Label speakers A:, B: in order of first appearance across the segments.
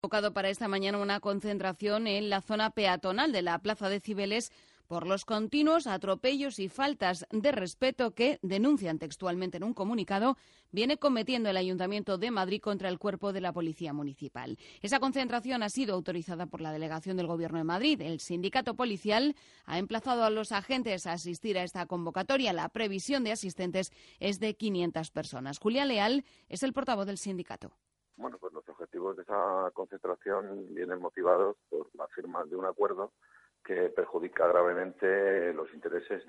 A: convocado para esta mañana una concentración en la zona peatonal de la Plaza de Cibeles por los continuos atropellos y faltas de respeto que, denuncian textualmente en un comunicado, viene cometiendo el Ayuntamiento de Madrid contra el cuerpo de la Policía Municipal. Esa concentración ha sido autorizada por la Delegación del Gobierno de Madrid. El sindicato policial ha emplazado a los agentes a asistir a esta convocatoria. La previsión de asistentes es de 500 personas. Julián Leal es el portavoz del sindicato.
B: Bueno, pues los objetivos de esa concentración vienen motivados por la firma de un acuerdo que perjudica gravemente los intereses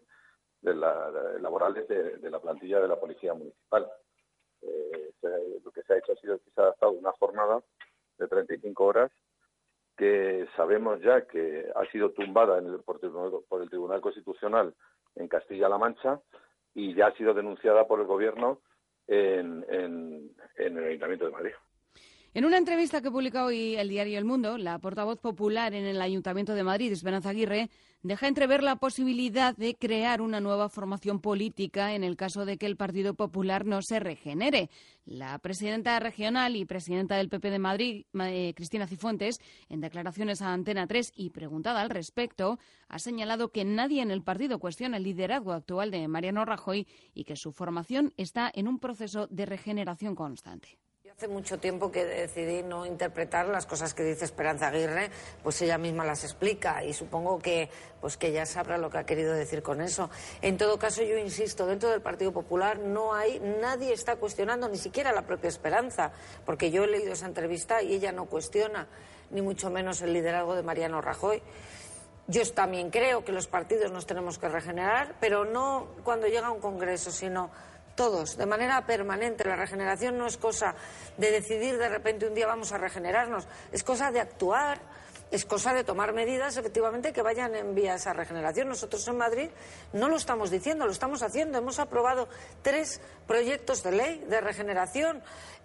B: laborales de la plantilla de la Policía Municipal. Lo que se ha hecho ha sido que se ha adaptado una jornada de 35 horas que sabemos ya que ha sido tumbada por el Tribunal Constitucional en Castilla-La Mancha y ya ha sido denunciada por el Gobierno en el Ayuntamiento de Madrid.
A: En una entrevista que publica hoy el diario El Mundo, la portavoz popular en el Ayuntamiento de Madrid, Esperanza Aguirre, deja entrever la posibilidad de crear una nueva formación política en el caso de que el Partido Popular no se regenere. La presidenta regional y presidenta del PP de Madrid, Cristina Cifuentes, en declaraciones a Antena 3 y preguntada al respecto, ha señalado que nadie en el partido cuestiona el liderazgo actual de Mariano Rajoy y que su formación está en un proceso de regeneración constante.
C: Hace mucho tiempo que decidí no interpretar las cosas que dice Esperanza Aguirre, pues ella misma las explica y supongo que ya sabrá lo que ha querido decir con eso. En todo caso, yo insisto, dentro del Partido Popular nadie está cuestionando, ni siquiera la propia Esperanza, porque yo he leído esa entrevista y ella no cuestiona, ni mucho menos el liderazgo de Mariano Rajoy. Yo también creo que los partidos nos tenemos que regenerar, pero no cuando llega un congreso, sino todos, de manera permanente. La regeneración no es cosa de decidir de repente un día vamos a regenerarnos, es cosa de actuar, es cosa de tomar medidas efectivamente que vayan en vía a esa regeneración. Nosotros en Madrid no lo estamos diciendo, lo estamos haciendo. Hemos aprobado 3 proyectos de ley de regeneración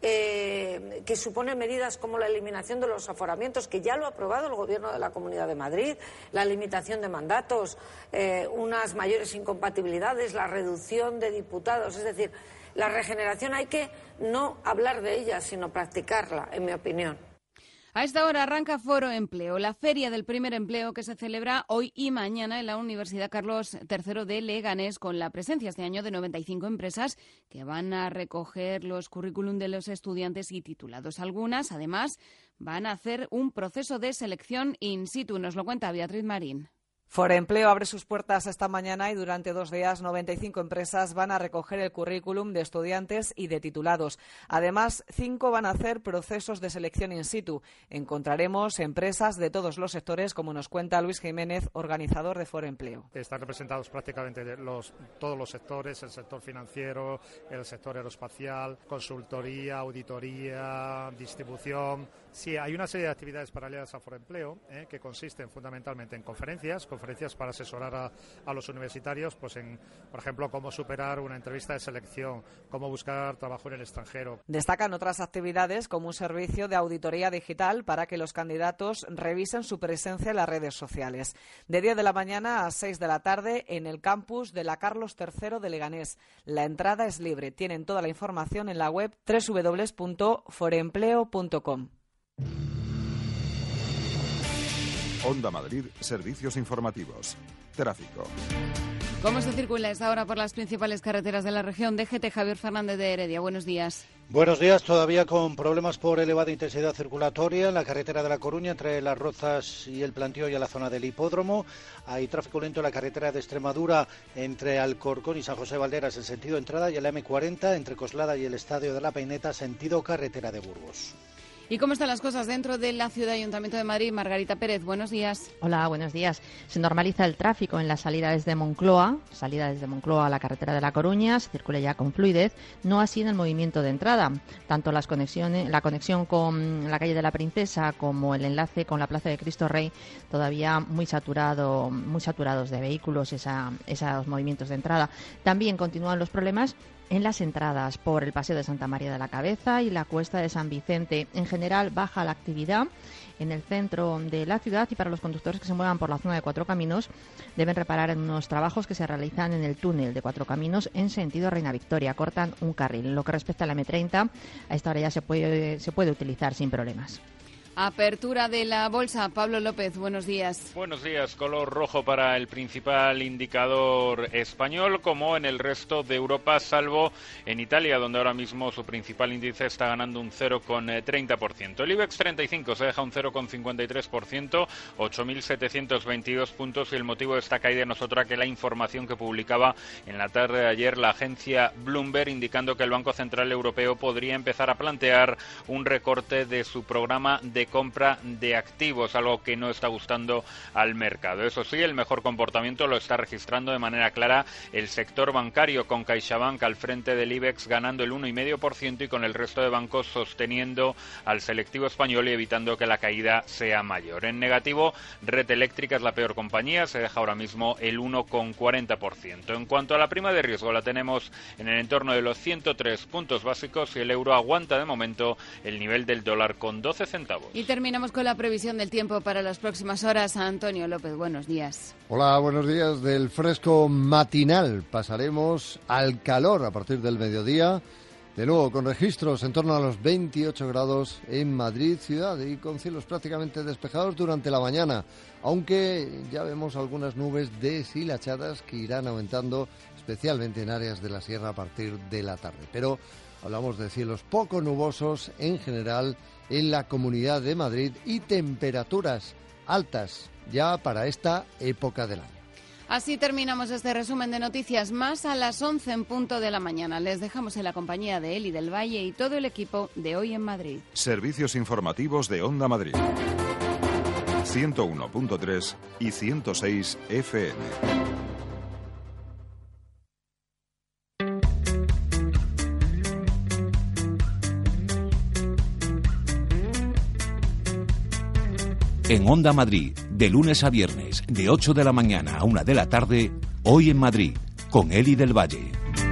C: que suponen medidas como la eliminación de los aforamientos, que ya lo ha aprobado el Gobierno de la Comunidad de Madrid, la limitación de mandatos, unas mayores incompatibilidades, la reducción de diputados. Es decir, la regeneración hay que no hablar de ella, sino practicarla, en mi opinión.
A: A esta hora arranca Foro Empleo, la feria del primer empleo que se celebra hoy y mañana en la Universidad Carlos III de Leganés, con la presencia este año de 95 empresas que van a recoger los currículum de los estudiantes y titulados. Algunas, además, van a hacer un proceso de selección in situ. Nos lo cuenta Beatriz Marín.
D: Forempleo abre sus puertas esta mañana y durante 2 días 95 empresas van a recoger el currículum de estudiantes y de titulados. Además, 5 van a hacer procesos de selección in situ. Encontraremos empresas de todos los sectores, como nos cuenta Luis Jiménez, organizador de Forempleo.
E: Están representados prácticamente todos los sectores, el sector financiero, el sector aeroespacial, consultoría, auditoría, distribución. Sí, hay una serie de actividades paralelas a Forempleo que consisten fundamentalmente en conferencias para asesorar a los universitarios, pues por ejemplo, cómo superar una entrevista de selección, cómo buscar trabajo en el extranjero.
D: Destacan otras actividades como un servicio de auditoría digital para que los candidatos revisen su presencia en las redes sociales. De 10 de la mañana a 6 de la tarde en el campus de la Carlos III de Leganés. La entrada es libre. Tienen toda la información en la web www.forempleo.com.
F: Onda Madrid, servicios informativos. Tráfico.
A: ¿Cómo se circula esta hora por las principales carreteras de la región? DGT, Javier Fernández de Heredia. Buenos días.
G: Buenos días. Todavía con problemas por elevada intensidad circulatoria en la carretera de La Coruña entre Las Rozas y el Plantío y a la zona del Hipódromo. Hay tráfico lento en la carretera de Extremadura entre Alcorcón y San José Valderas en sentido entrada y en la M40 entre Coslada y el Estadio de la Peineta sentido carretera de Burgos.
A: ¿Y cómo están las cosas dentro de la Ciudad Ayuntamiento de Madrid? Margarita Pérez, buenos días.
H: Hola, buenos días. Se normaliza el tráfico en la salida desde Moncloa a la carretera de La Coruña, se circula ya con fluidez, no así en el movimiento de entrada. Tanto la conexión con la calle de la Princesa como el enlace con la Plaza de Cristo Rey, todavía muy saturados de vehículos, esos movimientos de entrada. También continúan los problemas en las entradas por el Paseo de Santa María de la Cabeza y la Cuesta de San Vicente. En general baja la actividad en el centro de la ciudad y para los conductores que se muevan por la zona de Cuatro Caminos deben reparar en unos trabajos que se realizan en el túnel de Cuatro Caminos en sentido Reina Victoria. Cortan un carril. En lo que respecta a la M30, a esta hora ya se puede utilizar sin problemas.
A: Apertura de la bolsa. Pablo López, buenos días.
I: Buenos días. Color rojo para el principal indicador español, como en el resto de Europa, salvo en Italia, donde ahora mismo su principal índice está ganando un 0,30%. El IBEX 35 se deja un 0,53%, 8.722 puntos, y el motivo de esta caída no es otra que la información que publicaba en la tarde de ayer la agencia Bloomberg, indicando que el Banco Central Europeo podría empezar a plantear un recorte de su programa de compra de activos, algo que no está gustando al mercado. Eso sí, el mejor comportamiento lo está registrando de manera clara el sector bancario, con CaixaBank al frente del IBEX ganando el 1,5% y con el resto de bancos sosteniendo al selectivo español y evitando que la caída sea mayor. En negativo, Red Eléctrica es la peor compañía, se deja ahora mismo el 1,40%. En cuanto a la prima de riesgo, la tenemos en el entorno de los 103 puntos básicos y el euro aguanta de momento el nivel del dólar con 12 centavos.
A: Y terminamos con la previsión del tiempo para las próximas horas. Antonio López, buenos días.
J: Hola, buenos días. Del fresco matinal pasaremos al calor a partir del mediodía. De nuevo, con registros en torno a los 28 grados en Madrid ciudad y con cielos prácticamente despejados durante la mañana, aunque ya vemos algunas nubes deshilachadas que irán aumentando, especialmente en áreas de la sierra a partir de la tarde. Pero hablamos de cielos poco nubosos en general en la Comunidad de Madrid y temperaturas altas ya para esta época del año.
A: Así terminamos este resumen de noticias, más a las 11 en punto de la mañana. Les dejamos en la compañía de Eli del Valle y todo el equipo de Hoy en Madrid.
F: Servicios informativos de Onda Madrid. 101.3 y 106 FM.
K: En Onda Madrid, de lunes a viernes, de 8 de la mañana a 1 de la tarde, Hoy en Madrid, con Eli del Valle.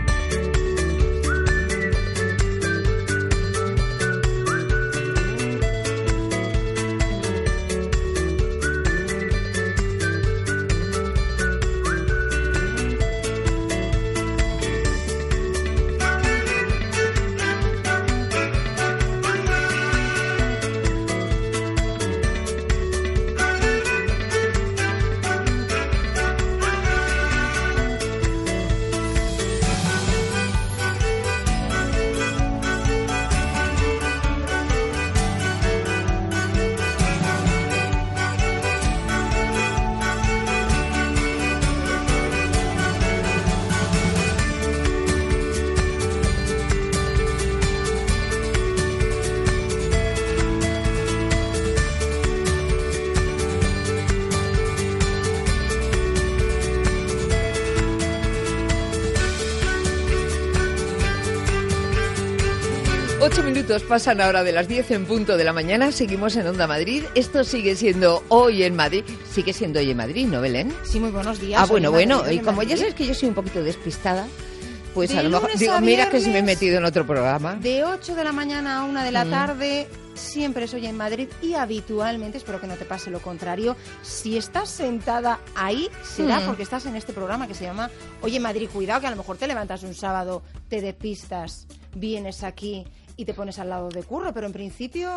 L: Pasan ahora de las 10 en punto de la mañana, seguimos en Onda Madrid. Esto sigue siendo Hoy en Madrid. Sigue siendo Hoy en Madrid, ¿no, Belén?
M: Sí, muy buenos días.
L: Ah, bueno, y como ya sabes que yo soy un poquito despistada, pues a lo mejor digo, mira que se me he metido en otro programa.
M: De 8 de la mañana a 1 de la tarde, siempre es Hoy en Madrid y habitualmente, espero que no te pase lo contrario, si estás sentada ahí, será porque estás en este programa que se llama Hoy en Madrid. Cuidado que a lo mejor te levantas un sábado, te despistas, vienes aquí y te pones al lado de Curro, pero en principio...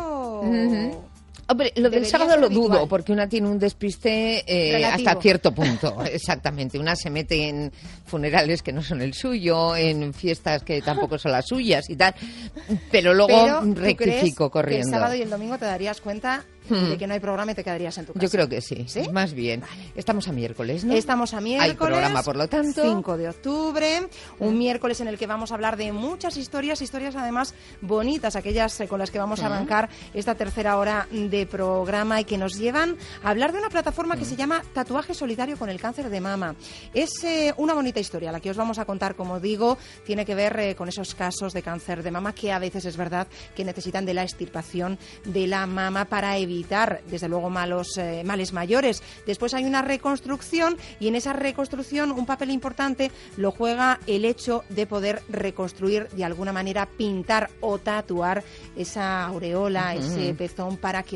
L: Hombre, lo del sábado lo dudo, porque una tiene un despiste hasta cierto punto, exactamente. Una se mete en funerales que no son el suyo, en fiestas que tampoco son las suyas y tal, pero luego rectifico corriendo.
M: Que el sábado y el domingo te darías cuenta de que no hay programa y te quedarías en tu casa.
L: Yo creo que sí, ¿sí? Más bien. Vale. Estamos a miércoles, ¿no?
M: Estamos a miércoles.
L: Hay programa, por lo tanto.
M: 5 de octubre, un miércoles en el que vamos a hablar de muchas historias además bonitas, aquellas con las que vamos a arrancar esta tercera hora de programa y que nos llevan a hablar de una plataforma que se llama Tatuaje Solidario con el Cáncer de Mama. Es una bonita historia, la que os vamos a contar, como digo, tiene que ver con esos casos de cáncer de mama que a veces es verdad que necesitan de la extirpación de la mama para evitar, desde luego, males mayores. Después hay una reconstrucción y en esa reconstrucción un papel importante lo juega el hecho de poder reconstruir, de alguna manera pintar o tatuar esa aureola, ese pezón, para que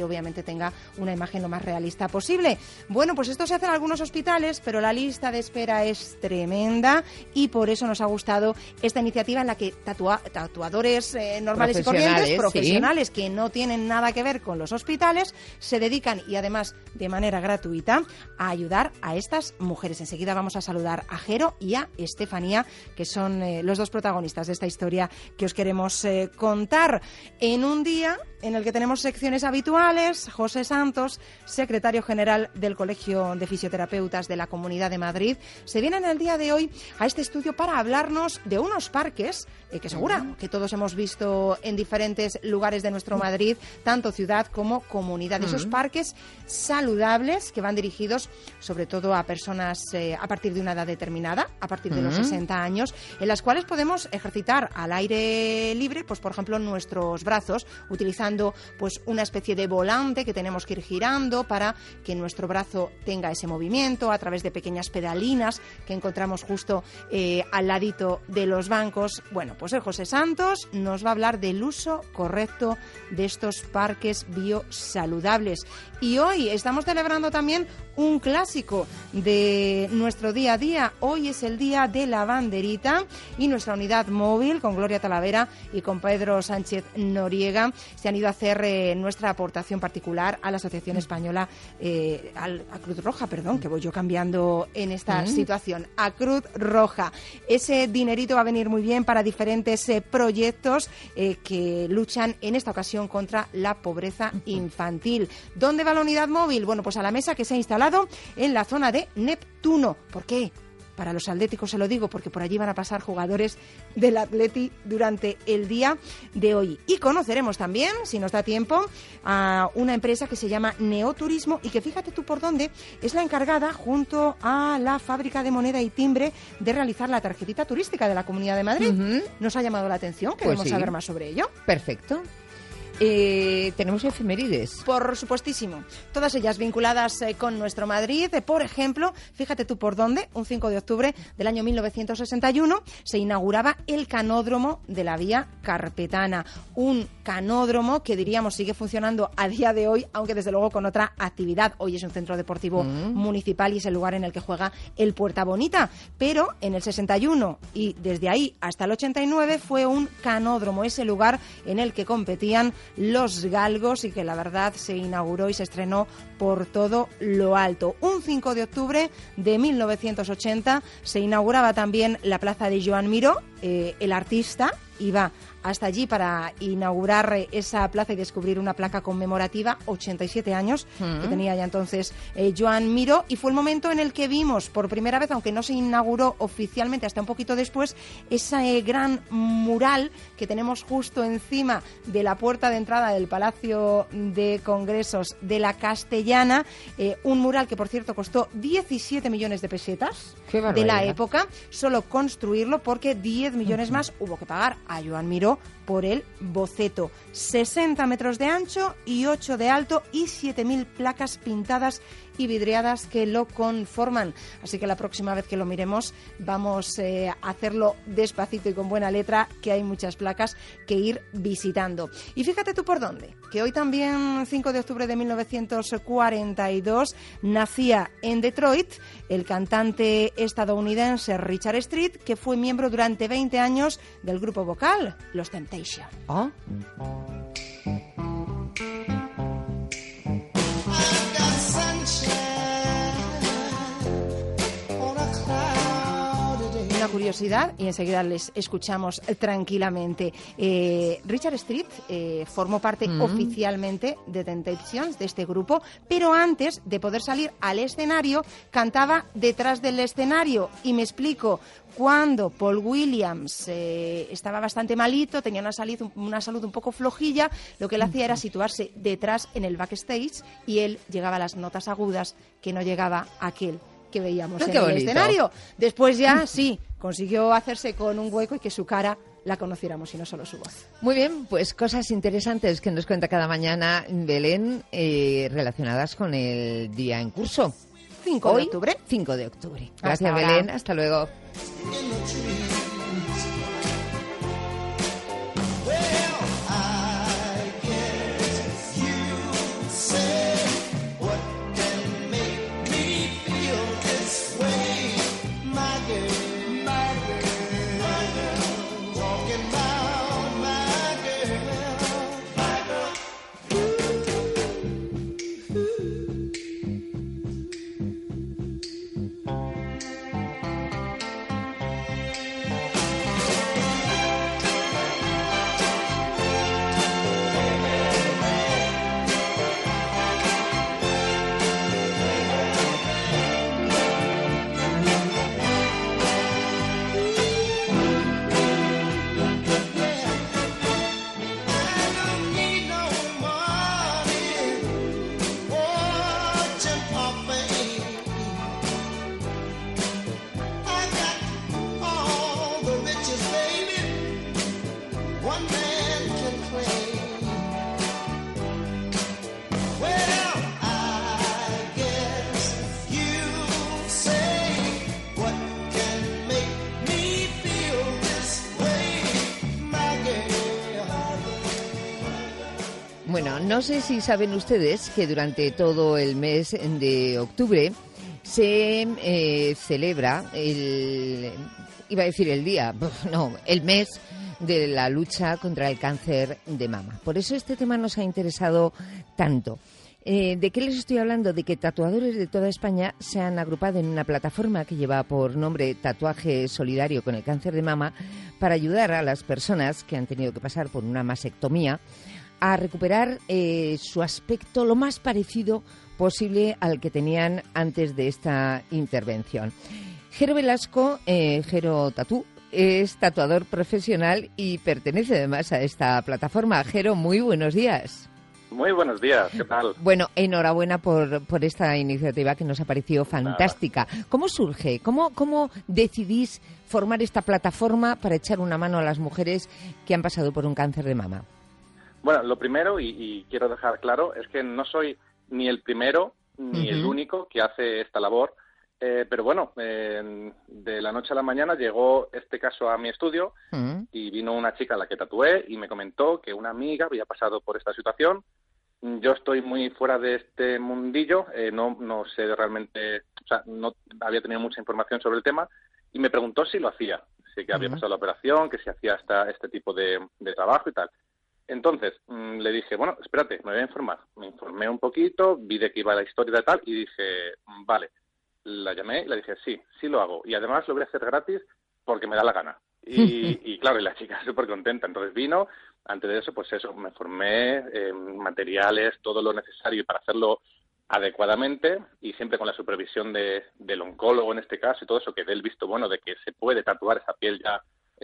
M: obviamente tenga una imagen lo más realista posible. Bueno, pues esto se hace en algunos hospitales, pero la lista de espera es tremenda y por eso nos ha gustado esta iniciativa en la que tatuadores normales y corrientes, profesionales, que no tienen nada que ver con los hospitales, se dedican, y además de manera gratuita, a ayudar a estas mujeres. Enseguida vamos a saludar a Jero y a Estefanía, que son los dos protagonistas de esta historia que os queremos contar. En un día en el que tenemos secciones habituales, José Santos, secretario general del Colegio de Fisioterapeutas de la Comunidad de Madrid, se viene en el día de hoy a este estudio para hablarnos de unos parques que seguro que todos hemos visto en diferentes lugares de nuestro Madrid, tanto ciudad como comunidad. Esos parques saludables que van dirigidos sobre todo a personas a partir de una edad determinada, a partir de los 60 años, en las cuales podemos ejercitar al aire libre, pues por ejemplo nuestros brazos, utilizando pues una especie de volante que tenemos que ir girando para que nuestro brazo tenga ese movimiento a través de pequeñas pedalinas que encontramos justo al ladito de los bancos. Bueno, pues el José Santos nos va a hablar del uso correcto de estos parques biosaludables. Y hoy estamos celebrando también un clásico de nuestro día a día. Hoy es el día de la banderita y nuestra unidad móvil con Gloria Talavera y con Pedro Sánchez Noriega se han ido a hacer nuestra aportación particular a la Asociación Española, a Cruz Roja, perdón, que voy yo cambiando en esta situación, a Cruz Roja. Ese dinerito va a venir muy bien para diferentes proyectos que luchan en esta ocasión contra la pobreza infantil. ¿Dónde va la unidad móvil? Bueno, pues a la mesa que se ha instalado en la zona de Neptuno. ¿Por qué? Para los atléticos se lo digo, porque por allí van a pasar jugadores del Atleti durante el día de hoy. Y conoceremos también, si nos da tiempo, a una empresa que se llama Neoturismo y que, fíjate tú por dónde, es la encargada, junto a la fábrica de moneda y timbre, de realizar la tarjetita turística de la Comunidad de Madrid. Nos ha llamado la atención, queremos saber más sobre ello.
L: Perfecto. Tenemos efemérides.
M: Por supuestísimo. Todas ellas vinculadas con nuestro Madrid. Por ejemplo, fíjate tú por dónde, un 5 de octubre del año 1961 se inauguraba el canódromo de la Vía Carpetana. Un canódromo que diríamos sigue funcionando a día de hoy, aunque desde luego con otra actividad. Hoy es un centro deportivo municipal y es el lugar en el que juega el Puerta Bonita. Pero en el 61 y desde ahí hasta el 89 fue un canódromo, ese lugar en el que competían los galgos y que la verdad se inauguró y se estrenó por todo lo alto. Un 5 de octubre de 1980 se inauguraba también la plaza de Joan Miró. El artista iba hasta allí para inaugurar esa plaza y descubrir una placa conmemorativa, 87 años que tenía ya entonces Joan Miró, y fue el momento en el que vimos por primera vez, aunque no se inauguró oficialmente hasta un poquito después, ese gran mural que tenemos justo encima de la puerta de entrada del Palacio de Congresos de la Castellana, un mural que por cierto costó 17 millones de pesetas de la época, solo construirlo, porque 10 millones más hubo que pagar a Joan Miró por el boceto. 60 metros de ancho y 8 de alto y 7.000 placas pintadas y vidriadas que lo conforman. Así que la próxima vez que lo miremos vamos a hacerlo despacito y con buena letra, que hay muchas placas que ir visitando. Y fíjate tú por dónde, que hoy también, 5 de octubre de 1942, nacía en Detroit el cantante estadounidense Richard Street, que fue miembro durante 20 años del grupo vocal Los Temptations.
L: ¿Oh?
M: Una curiosidad y enseguida les escuchamos tranquilamente. Richard Street formó parte oficialmente de Temptations, de este grupo, pero antes de poder salir al escenario cantaba detrás del escenario, y me explico. Cuando Paul Williams estaba bastante malito, tenía una salud un poco flojilla, lo que él hacía era situarse detrás en el backstage y él llegaba a las notas agudas que no llegaba aquel que veíamos en el escenario. Después ya sí, consiguió hacerse con un hueco y que su cara la conociéramos y no solo su voz.
L: Muy bien, pues cosas interesantes que nos cuenta cada mañana Belén relacionadas con el día en curso.
M: 5 de octubre.
L: 5 de octubre. Gracias, Belén. Hasta luego. No sé si saben ustedes que durante todo el mes de octubre se celebra el mes de la lucha contra el cáncer de mama. Por eso este tema nos ha interesado tanto. ¿De qué les estoy hablando? De que tatuadores de toda España se han agrupado en una plataforma que lleva por nombre Tatuaje Solidario con el Cáncer de Mama para ayudar a las personas que han tenido que pasar por una mastectomía a recuperar su aspecto lo más parecido posible al que tenían antes de esta intervención. Jero Velasco, Jero Tatú, es tatuador profesional y pertenece además a esta plataforma. Jero, muy buenos días.
N: Muy buenos días, ¿qué tal?
L: Bueno, enhorabuena por esta iniciativa que nos ha parecido fantástica. Nada. ¿Cómo surge? ¿Cómo decidís formar esta plataforma para echar una mano a las mujeres que han pasado por un cáncer de mama?
N: Bueno, lo primero, y quiero dejar claro, es que no soy ni el primero ni el único que hace esta labor, pero bueno, de la noche a la mañana llegó este caso a mi estudio y vino una chica a la que tatué y me comentó que una amiga había pasado por esta situación. Yo estoy muy fuera de este mundillo, no sé realmente, o sea, no había tenido mucha información sobre el tema y me preguntó si lo hacía, si que había pasado la operación, que si hacía este tipo de trabajo y tal. Entonces, le dije, bueno, espérate, me voy a informar. Me informé un poquito, vi de qué iba la historia de tal y dije, vale. La llamé y le dije, sí lo hago. Y además lo voy a hacer gratis porque me da la gana. Y claro, y la chica súper contenta. Entonces vino, antes de eso, pues eso, me formé materiales, todo lo necesario para hacerlo adecuadamente y siempre con la supervisión del oncólogo en este caso y todo eso, que dé el visto bueno de que se puede tatuar esa piel ya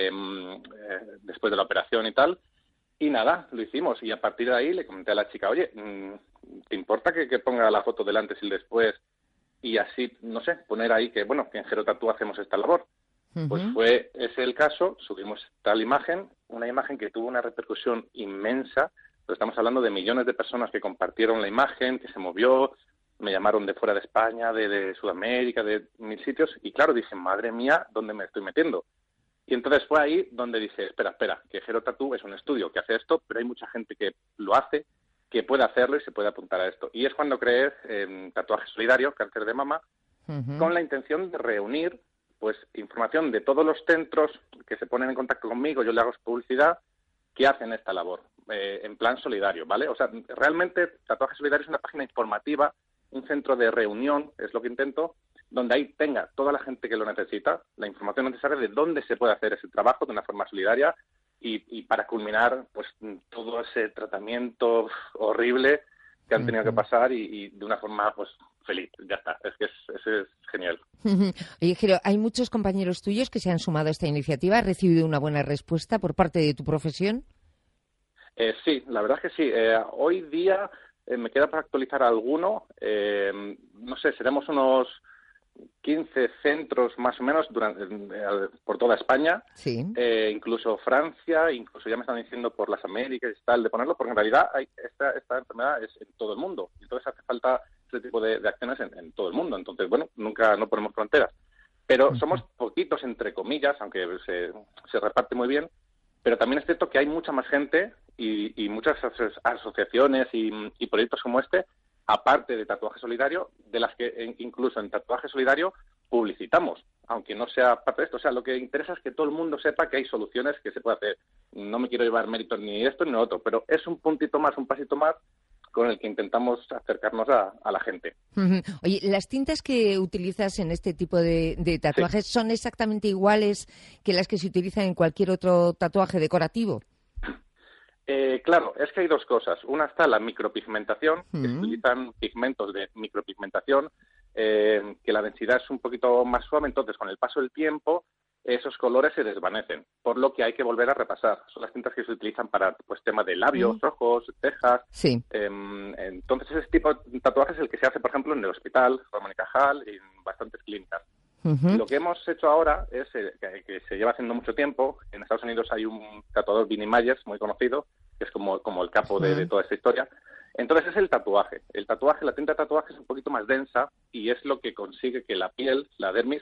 N: después de la operación y tal. Y nada, lo hicimos. Y a partir de ahí le comenté a la chica, oye, ¿te importa que ponga la foto del antes y el después? Y así, no sé, poner ahí que, bueno, que en Jero Tatú hacemos esta labor. Pues fue ese el caso, subimos tal imagen, una imagen que tuvo una repercusión inmensa, pero estamos hablando de millones de personas que compartieron la imagen, que se movió, me llamaron de fuera de España, de Sudamérica, de 1000 sitios, y claro, dije, madre mía, ¿dónde me estoy metiendo? Y entonces fue ahí donde dije, espera, que Jero Tatú es un estudio que hace esto, pero hay mucha gente que lo hace, que puede hacerlo y se puede apuntar a esto. Y es cuando creé Tatuaje Solidario, Cáncer de Mama, con la intención de reunir pues información de todos los centros que se ponen en contacto conmigo, yo le hago publicidad, que hacen esta labor, en plan solidario, ¿vale? O sea, realmente Tatuaje Solidario es una página informativa, un centro de reunión, es lo que intento, donde ahí tenga toda la gente que lo necesita, la información necesaria de dónde se puede hacer ese trabajo de una forma solidaria, y para culminar pues todo ese tratamiento horrible que han tenido que pasar y de una forma pues feliz, ya está, es genial.
L: Oye, Jero, hay muchos compañeros tuyos que se han sumado a esta iniciativa. ¿Has recibido una buena respuesta por parte de tu profesión?
N: Sí, la verdad es que sí. Hoy día me queda para actualizar alguno, no sé, seremos unos 15 centros más o menos por toda España, incluso Francia, incluso ya me están diciendo por las Américas y tal, de ponerlo, porque en realidad esta enfermedad es en todo el mundo, entonces hace falta este tipo de acciones en todo el mundo, entonces bueno, no ponemos fronteras, pero somos poquitos entre comillas, aunque se reparte muy bien, pero también es cierto que hay mucha más gente y muchas asociaciones y proyectos como este, aparte de Tatuaje Solidario, de las que incluso en Tatuaje Solidario publicitamos, aunque no sea parte de esto. O sea, lo que interesa es que todo el mundo sepa que hay soluciones que se puede hacer. No me quiero llevar méritos ni esto ni lo otro, pero es un puntito más, un pasito más con el que intentamos acercarnos a la gente.
L: Oye, ¿las tintas que utilizas en este tipo de tatuajes son exactamente iguales que las que se utilizan en cualquier otro tatuaje decorativo?
N: Claro, es que hay dos cosas. Una está la micropigmentación, que se utilizan pigmentos de micropigmentación, que la densidad es un poquito más suave, entonces con el paso del tiempo esos colores se desvanecen, por lo que hay que volver a repasar. Son las tintas que se utilizan para pues tema de labios, ojos, cejas. Entonces ese tipo de tatuaje es el que se hace, por ejemplo, en el hospital, Ramón y Cajal, y en bastantes clínicas. Lo que hemos hecho ahora es que se lleva haciendo mucho tiempo. En Estados Unidos hay un tatuador, Vinnie Myers, muy conocido, que es como el capo de toda esta historia. Entonces es el tatuaje. La tinta de tatuaje es un poquito más densa y es lo que consigue que la piel, la dermis,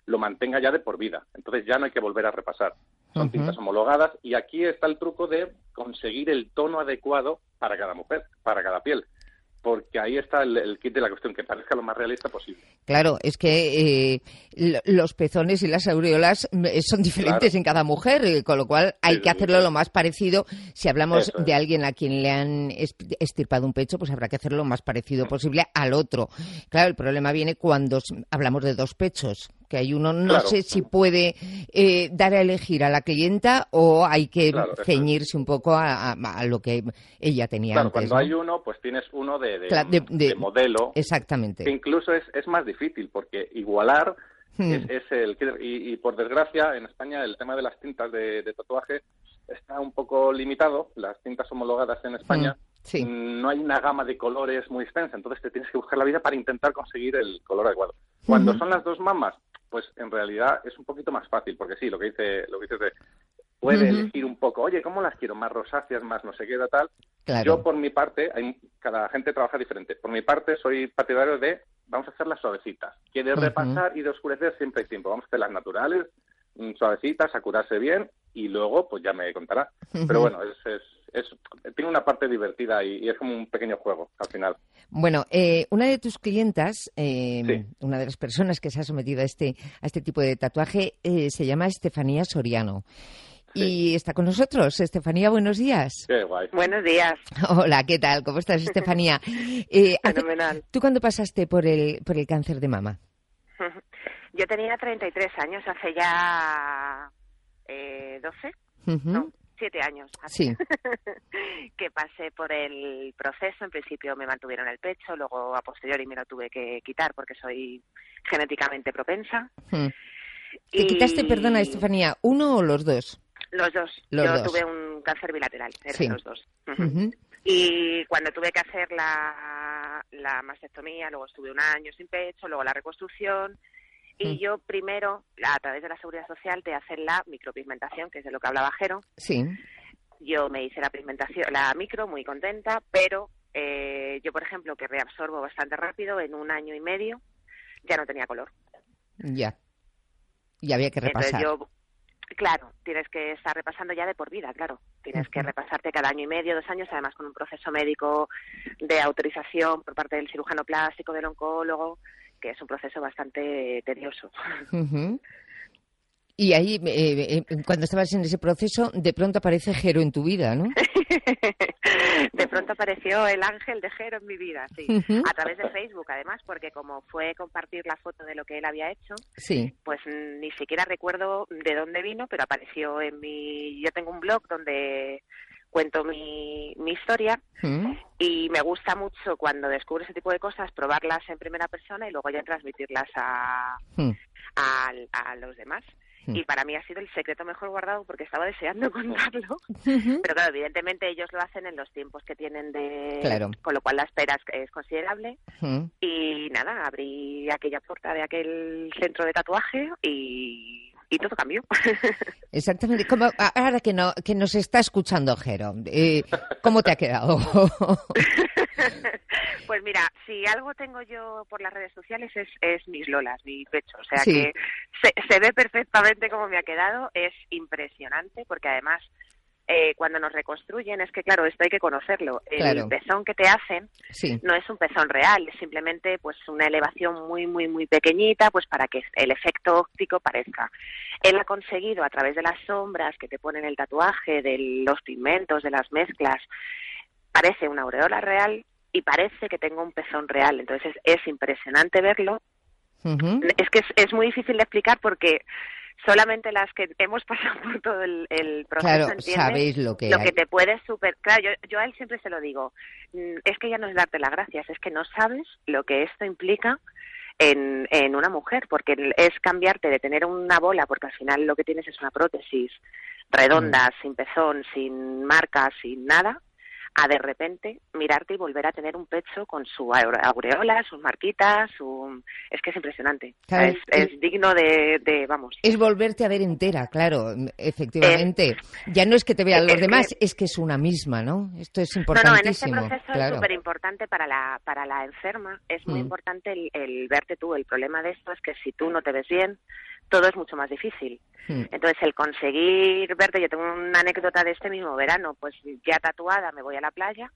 N: lo mantenga ya de por vida. Entonces ya no hay que volver a repasar. Son tintas homologadas y aquí está el truco de conseguir el tono adecuado para cada mujer, para cada piel. Porque ahí está el kit de la cuestión, que parezca lo más realista posible.
L: Claro, es que los pezones y las aureolas son diferentes en cada mujer, con lo cual hay que hacerlo lo más parecido. Si hablamos de alguien a quien le han extirpado un pecho, pues habrá que hacerlo lo más parecido posible al otro. Claro, el problema viene cuando hablamos de dos pechos, que hay uno, no sé si puede dar a elegir a la clienta o hay que ceñirse un poco a lo que ella tenía antes.
N: Cuando hay uno, pues tienes uno de modelo.
L: Exactamente.
N: Que incluso es más difícil, porque igualar es el... Y por desgracia, en España el tema de las tintas de tatuaje está un poco limitado. Las tintas homologadas en España no hay una gama de colores muy extensa, entonces te tienes que buscar la vida para intentar conseguir el color adecuado. Cuando son las dos mamas, pues en realidad es un poquito más fácil, porque sí, lo que dices puede elegir un poco, oye, ¿cómo las quiero? ¿Más rosáceas, más no sé qué, tal? Claro. Yo, por mi parte, cada gente trabaja diferente. Por mi parte, soy partidario de, vamos a hacerlas suavecitas. Que de repasar y de oscurecer siempre hay tiempo. Vamos a hacer las naturales, suavecitas, a curarse bien, y luego, pues ya me contará. Pero bueno, tiene una parte divertida y es como un pequeño juego, al final.
L: Bueno, una de tus clientas, una de las personas que se ha sometido a este tipo de tatuaje, se llama Estefanía Soriano. Y está con nosotros. Estefanía, buenos días.
N: Qué guay.
O: Buenos días.
L: Hola, ¿qué tal? ¿Cómo estás, Estefanía?
O: Fenomenal.
L: ¿Tú cuándo pasaste por el cáncer de mama?
O: Yo tenía 33 años, hace ya 7 años.
L: Sí.
O: Que pasé por el proceso. En principio me mantuvieron el pecho, luego a posteriori me lo tuve que quitar porque soy genéticamente propensa.
L: ¿Te quitaste, perdona, Estefanía, uno o los dos?
O: Los dos. Yo tuve un cáncer bilateral, los dos. Y cuando tuve que hacer la mastectomía, luego estuve un año sin pecho, luego la reconstrucción. Y yo primero, a través de la Seguridad Social, te hacen la micropigmentación, que es de lo que hablaba Jero.
L: Sí.
O: Yo me hice la micro, muy contenta, pero yo, por ejemplo, que reabsorbo bastante rápido, en 1 año y medio ya no tenía color.
L: Ya. Y había que repasar.
O: Entonces claro, tienes que estar repasando ya de por vida, claro. Tienes que repasarte cada 1 año y medio, 2 años, además con un proceso médico de autorización por parte del cirujano plástico, del oncólogo, que es un proceso bastante tedioso.
L: Y ahí, cuando estabas en ese proceso, de pronto aparece Jero en tu vida, ¿no?
O: De pronto apareció el ángel de Jero en mi vida, sí. A través de Facebook, además, porque como fue compartir la foto de lo que él había hecho, pues ni siquiera recuerdo de dónde vino, pero apareció en Yo tengo un blog donde cuento mi historia y me gusta mucho cuando descubro ese tipo de cosas, probarlas en primera persona y luego ya transmitirlas a los demás. Y para mí ha sido el secreto mejor guardado porque estaba deseando contarlo. Pero claro, evidentemente ellos lo hacen en los tiempos que tienen con lo cual la espera es considerable. Y nada, abrí aquella puerta de aquel centro de tatuaje y todo cambió.
L: Exactamente. Ahora que nos está escuchando Jero, ¿cómo te ha quedado?
O: Pues mira, si algo tengo yo por las redes sociales es mis lolas, mi pecho. O sea que se ve perfectamente cómo me ha quedado. Es impresionante porque además cuando nos reconstruyen es que, claro, esto hay que conocerlo. El pezón que te hacen no es un pezón real, es simplemente pues una elevación muy, muy, muy pequeñita pues para que el efecto óptico parezca. Él ha conseguido a través de las sombras que te ponen el tatuaje, de los pigmentos, de las mezclas, parece una aureola real y parece que tengo un pezón real. Entonces es impresionante verlo. Es que es muy difícil de explicar porque solamente las que hemos pasado por todo el proceso entienden
L: sabéis lo que
O: te puedes Claro, yo a él siempre se lo digo, es que ya no es darte las gracias, es que no sabes lo que esto implica en una mujer, porque es cambiarte de tener una bola, porque al final lo que tienes es una prótesis redonda, sin pezón, sin marcas, sin nada, a de repente mirarte y volver a tener un pecho con su aureola, sus marquitas, es que es impresionante. Claro, es digno de vamos.
L: Es volverte a ver entera, claro, efectivamente. Ya no es que te vean los demás, es que es una misma, ¿no? Esto es importantísimo.
O: No, en este proceso es súper importante para la enferma, es muy importante el verte tú. El problema de esto es que si tú no te ves bien, todo es mucho más difícil. Entonces, el conseguir verte, yo tengo una anécdota de este mismo verano, pues ya tatuada me voy a la playa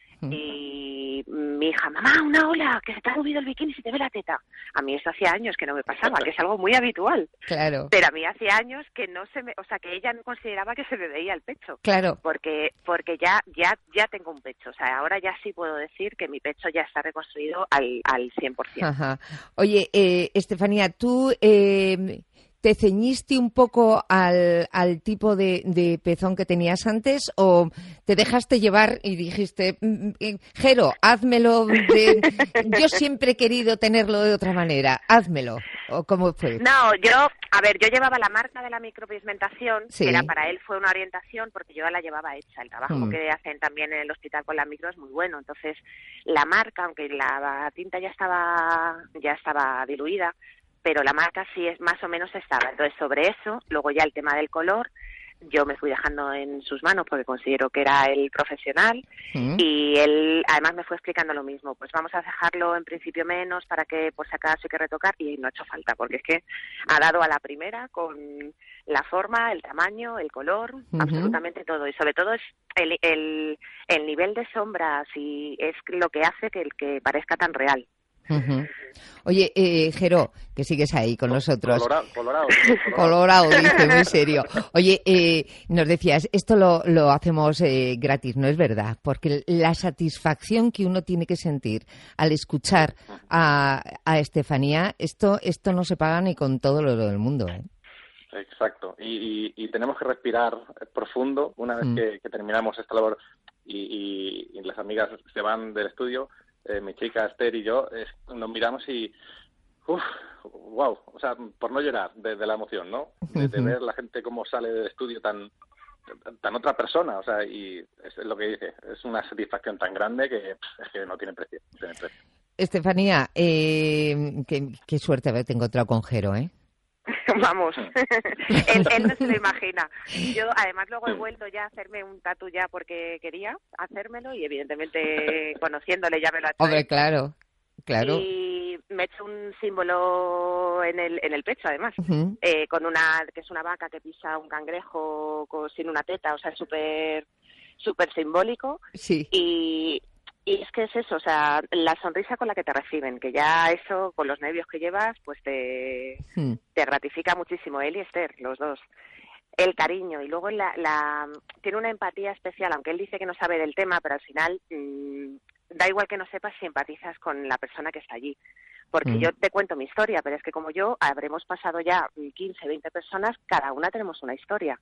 O: y mi hija, mamá, una ola, que se te ha subido el bikini y se te ve la teta. A mí eso hacía años que no me pasaba, que es algo muy habitual.
L: Claro.
O: Pero a mí hacía años que no se me, o sea, que ella no consideraba que se me veía el pecho.
L: Claro.
O: Porque ya tengo un pecho, o sea, ahora ya sí puedo decir que mi pecho ya está reconstruido al 100%.
L: Ajá. Oye, Estefanía, ¿tú te ceñiste un poco al tipo de pezón que tenías antes o te dejaste llevar y dijiste, Jero, házmelo yo siempre he querido tenerlo de otra manera, házmelo? ¿O cómo fue?
O: No, yo llevaba la marca de la micropigmentación, que era para él fue una orientación porque yo la llevaba hecha. El trabajo que hacen también en el hospital con la micro es muy bueno. Entonces, la marca, aunque la tinta ya estaba diluida, pero la marca sí es más o menos estaba. Entonces, sobre eso, luego ya el tema del color, yo me fui dejando en sus manos porque considero que era el profesional y él además me fue explicando lo mismo. Pues vamos a dejarlo en principio menos para que por si acaso hay que retocar y no ha hecho falta porque es que ha dado a la primera con la forma, el tamaño, el color, absolutamente todo. Y sobre todo es el nivel de sombras y es lo que hace que parezca tan real.
L: Oye, Jero, que sigues ahí con nosotros.
N: Colorado,
L: dice, muy serio. Oye, nos decías, esto lo hacemos gratis, ¿no es verdad? Porque la satisfacción que uno tiene que sentir al escuchar a Estefanía, esto no se paga ni con todo lo del mundo, ¿eh?
N: Exacto, y tenemos que respirar profundo una vez que terminamos esta labor y las amigas se van del estudio. Mi chica Esther y yo nos miramos y wow, o sea, por no llorar de la emoción, ¿no? De ver la gente cómo sale del estudio tan otra persona, o sea, y es lo que dice, es una satisfacción tan grande que no tiene precio.
L: Estefanía, qué suerte haberte encontrado con Jero, ¿eh?
O: Vamos, él no se lo imagina. Yo además luego he vuelto ya a hacerme un tatu ya porque quería hacérmelo y evidentemente conociéndole ya me lo ha hecho.
L: Hombre, claro.
O: Y me he hecho un símbolo en el pecho además, con que es una vaca que pisa un cangrejo sin una teta, o sea, es súper simbólico.
L: Sí.
O: Y es que es eso, o sea, la sonrisa con la que te reciben, que ya eso, con los nervios que llevas, pues te gratifica muchísimo, él y Esther, los dos. El cariño, y luego tiene una empatía especial, aunque él dice que no sabe del tema, pero al final da igual que no sepas si empatizas con la persona que está allí. Porque yo te cuento mi historia, pero es que como yo, habremos pasado ya 15, 20 personas, cada una tenemos una historia.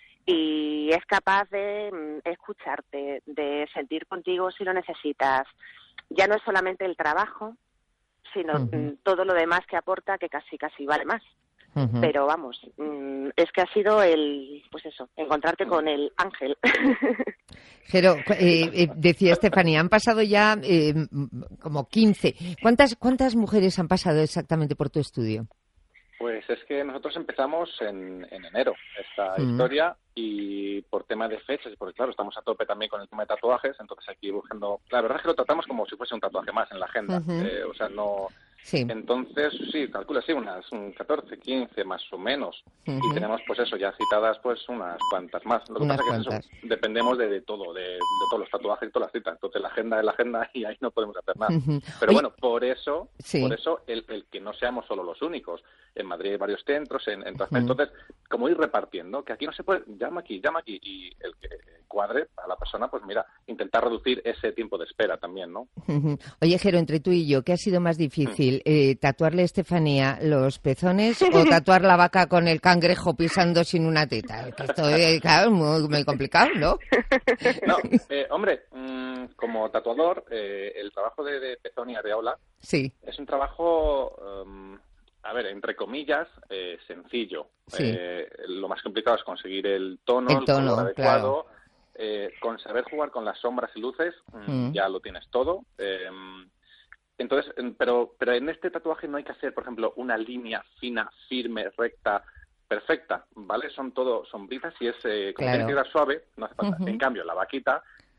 O: Y es capaz de escucharte, de sentir contigo si lo necesitas. Ya no es solamente el trabajo, sino todo lo demás que aporta, que casi vale más. Pero vamos, es que ha sido encontrarte con el ángel.
L: Pero decía Estefanía, han pasado ya como 15. ¿Cuántas mujeres han pasado exactamente por tu estudio?
N: Pues es que nosotros empezamos en enero esta historia y por tema de fechas, porque claro, estamos a tope también con el tema de tatuajes, entonces aquí buscando... La verdad es que lo tratamos como si fuese un tatuaje más en la agenda, o sea, no... Sí. Entonces, sí, calcula, sí, unas 14, 15 más o menos. Y tenemos, pues eso, ya citadas, pues unas cuantas más. Lo que pasa es que eso, dependemos de todo, de todos los tatuajes y todas las citas. Entonces, la agenda es la agenda y ahí no podemos hacer nada. Pero bueno, por eso el que no seamos solo los únicos. En Madrid hay varios centros, entonces, como ir repartiendo, que aquí no se puede, llama aquí, y el que cuadre a la persona, pues mira, intentar reducir ese tiempo de espera también, ¿no?
L: Oye, Jero, entre tú y yo, ¿qué ha sido más difícil? ¿Tatuarle a Estefanía los pezones o tatuar la vaca con el cangrejo pisando sin una teta? Esto es, claro, muy complicado, ¿no?
N: No, hombre, como tatuador, el trabajo de pezón y areola es un trabajo... a ver, entre comillas, sencillo.
L: Sí.
N: Lo más complicado es conseguir el tono color adecuado.
L: Claro.
N: Con saber jugar con las sombras y luces, ya lo tienes todo. Entonces, pero en este tatuaje no hay que hacer, por ejemplo, una línea fina, firme, recta, perfecta, ¿vale? Son todo sombritas y es como tiene que quedar suave, no hace falta. En cambio, la vaquita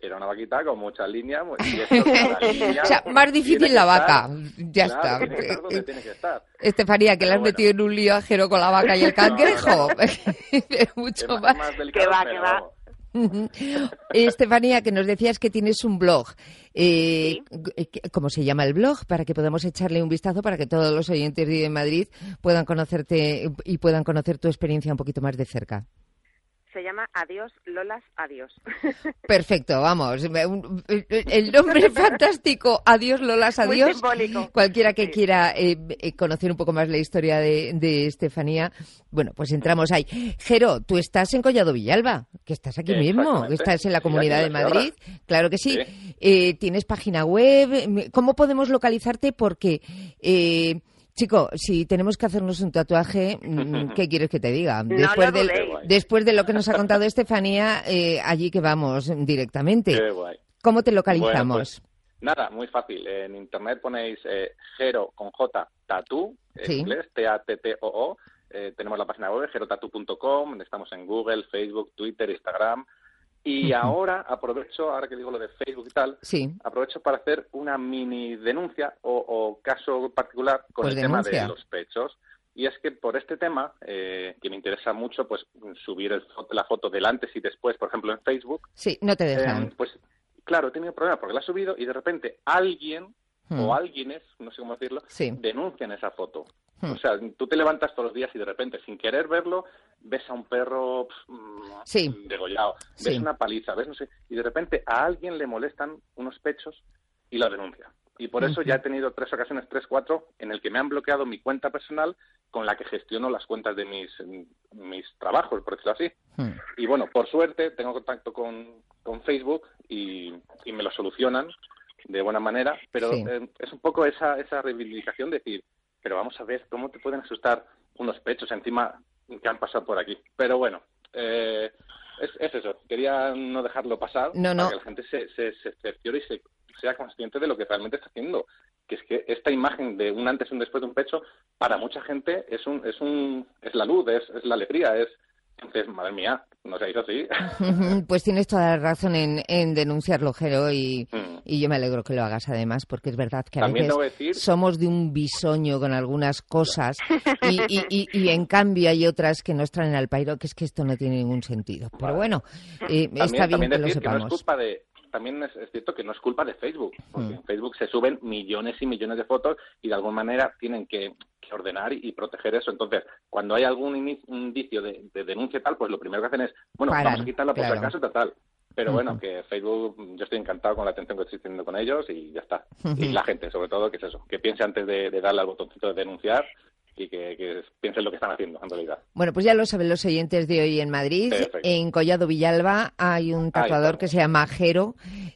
N: era una vaquita con muchas líneas. Y esto, línea,
L: o sea, más difícil la vaca. Ya
N: claro,
L: está.
N: Tiene que estar donde tiene que estar.
L: Estefanía, que le has metido en un lío a Jero con la vaca y el cangrejo. Mucho más.
N: Que va.
L: Estefanía, que nos decías que tienes un blog. ¿Cómo se llama el blog? Para que podamos echarle un vistazo, para que todos los oyentes de Madrid puedan conocerte y puedan conocer tu experiencia un poquito más de cerca.
O: Se llama Adiós, Lolas, Adiós.
L: Perfecto, vamos. El nombre fantástico, Adiós, Lolas, Adiós.
O: Muy simbólico.
L: Cualquiera que quiera conocer un poco más la historia de Estefanía, bueno, pues entramos ahí. Jero, tú estás en Collado Villalba, que estás aquí mismo, estás en la Comunidad de Madrid. Claro que sí. ¿Tienes página web? ¿Cómo podemos localizarte? Porque... chico, si tenemos que hacernos un tatuaje, ¿qué quieres que te diga? Después de lo que nos ha contado Estefanía, allí que vamos directamente.
N: Qué guay.
L: ¿Cómo te localizamos?
N: Bueno, pues, nada, muy fácil. En internet ponéis Jero con J, Tattoo, en inglés, T-A-T-T-O-O. Tenemos la página web, jerotattoo.com, estamos en Google, Facebook, Twitter, Instagram. Y ahora aprovecho, ahora que digo lo de Facebook y tal, aprovecho para hacer una mini denuncia o caso particular con el tema de los pechos. Y es que por este tema, que me interesa mucho, pues subir la foto del antes y después, por ejemplo, en Facebook.
L: Sí, no te dejan.
N: Pues claro, he tenido problemas porque la he subido y de repente alguien o alguienes, no sé cómo decirlo, denuncian esa foto. O sea, tú te levantas todos los días y de repente, sin querer verlo, ves a un perro degollado, ves una paliza, ves no sé, y de repente a alguien le molestan unos pechos y lo denuncia. Y por eso ya he tenido 3 ocasiones, 3, 4, en el que me han bloqueado mi cuenta personal con la que gestiono las cuentas de mis trabajos, por decirlo así. Y bueno, por suerte tengo contacto con Facebook y me lo solucionan de buena manera, pero es un poco esa reivindicación de decir, pero vamos a ver cómo te pueden asustar unos pechos encima que han pasado por aquí. Pero bueno, es eso. Quería no dejarlo pasar para que la gente se cerciore y sea consciente de lo que realmente está haciendo. Que es que esta imagen de un antes y un después de un pecho, para mucha gente es la luz, es la alegría, Entonces, madre mía, no seáis así.
L: Pues tienes toda la razón en denunciarlo, Jero, y yo me alegro que lo hagas además, porque es verdad que a veces somos de un bisoño con algunas cosas y en cambio hay otras que nos traen al pairo, que es que esto no tiene ningún sentido. Pero bueno, está bien que lo sepamos.
N: También es cierto que no es culpa de Facebook, porque en Facebook se suben millones y millones de fotos y de alguna manera tienen que ordenar y proteger eso. Entonces, cuando hay algún indicio de denuncia y tal, pues lo primero que hacen es, bueno, vamos a quitarla por si acaso tal. Pero bueno, que Facebook, yo estoy encantado con la atención que estoy teniendo con ellos y ya está. Y la gente, sobre todo, que es eso, que piense antes de darle al botoncito de denunciar y que piensen lo que están haciendo en realidad.
L: Bueno, pues ya lo saben los oyentes de hoy en Madrid. Perfecto. En Collado Villalba hay un tatuador que se llama Jero,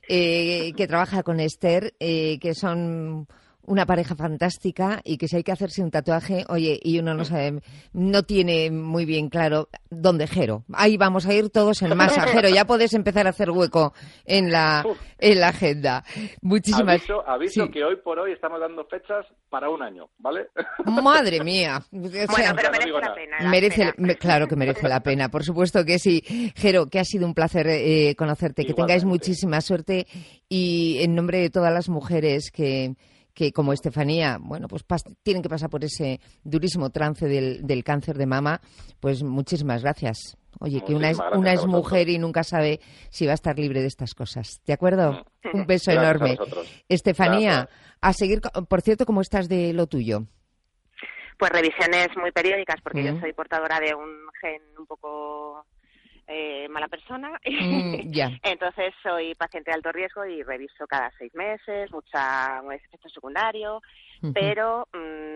L: que trabaja con Esther, que son una pareja fantástica y que si hay que hacerse un tatuaje, oye, y uno no sabe, no tiene muy bien claro dónde Jero. Ahí vamos a ir todos en masa, Jero, ya puedes empezar a hacer hueco en la agenda. Muchísimas
N: Aviso que hoy por hoy estamos dando fechas para un año, ¿vale?
L: Madre mía. O sea,
O: bueno, pero merece la pena.
L: Claro que merece la pena, por supuesto que sí. Jero, que ha sido un placer conocerte, que tengáis muchísima suerte y en nombre de todas las mujeres que como Estefanía, bueno, pues tienen que pasar por ese durísimo trance del cáncer de mama, pues muchísimas gracias. Oye, que una es mujer y nunca sabe si va a estar libre de estas cosas. ¿De acuerdo? Un beso enorme. Estefanía, a seguir, por cierto, ¿cómo estás de lo tuyo?
O: Pues revisiones muy periódicas, porque yo soy portadora de un gen un poco mala persona. Entonces soy paciente de alto riesgo y reviso cada 6 meses, mucho efecto secundario, pero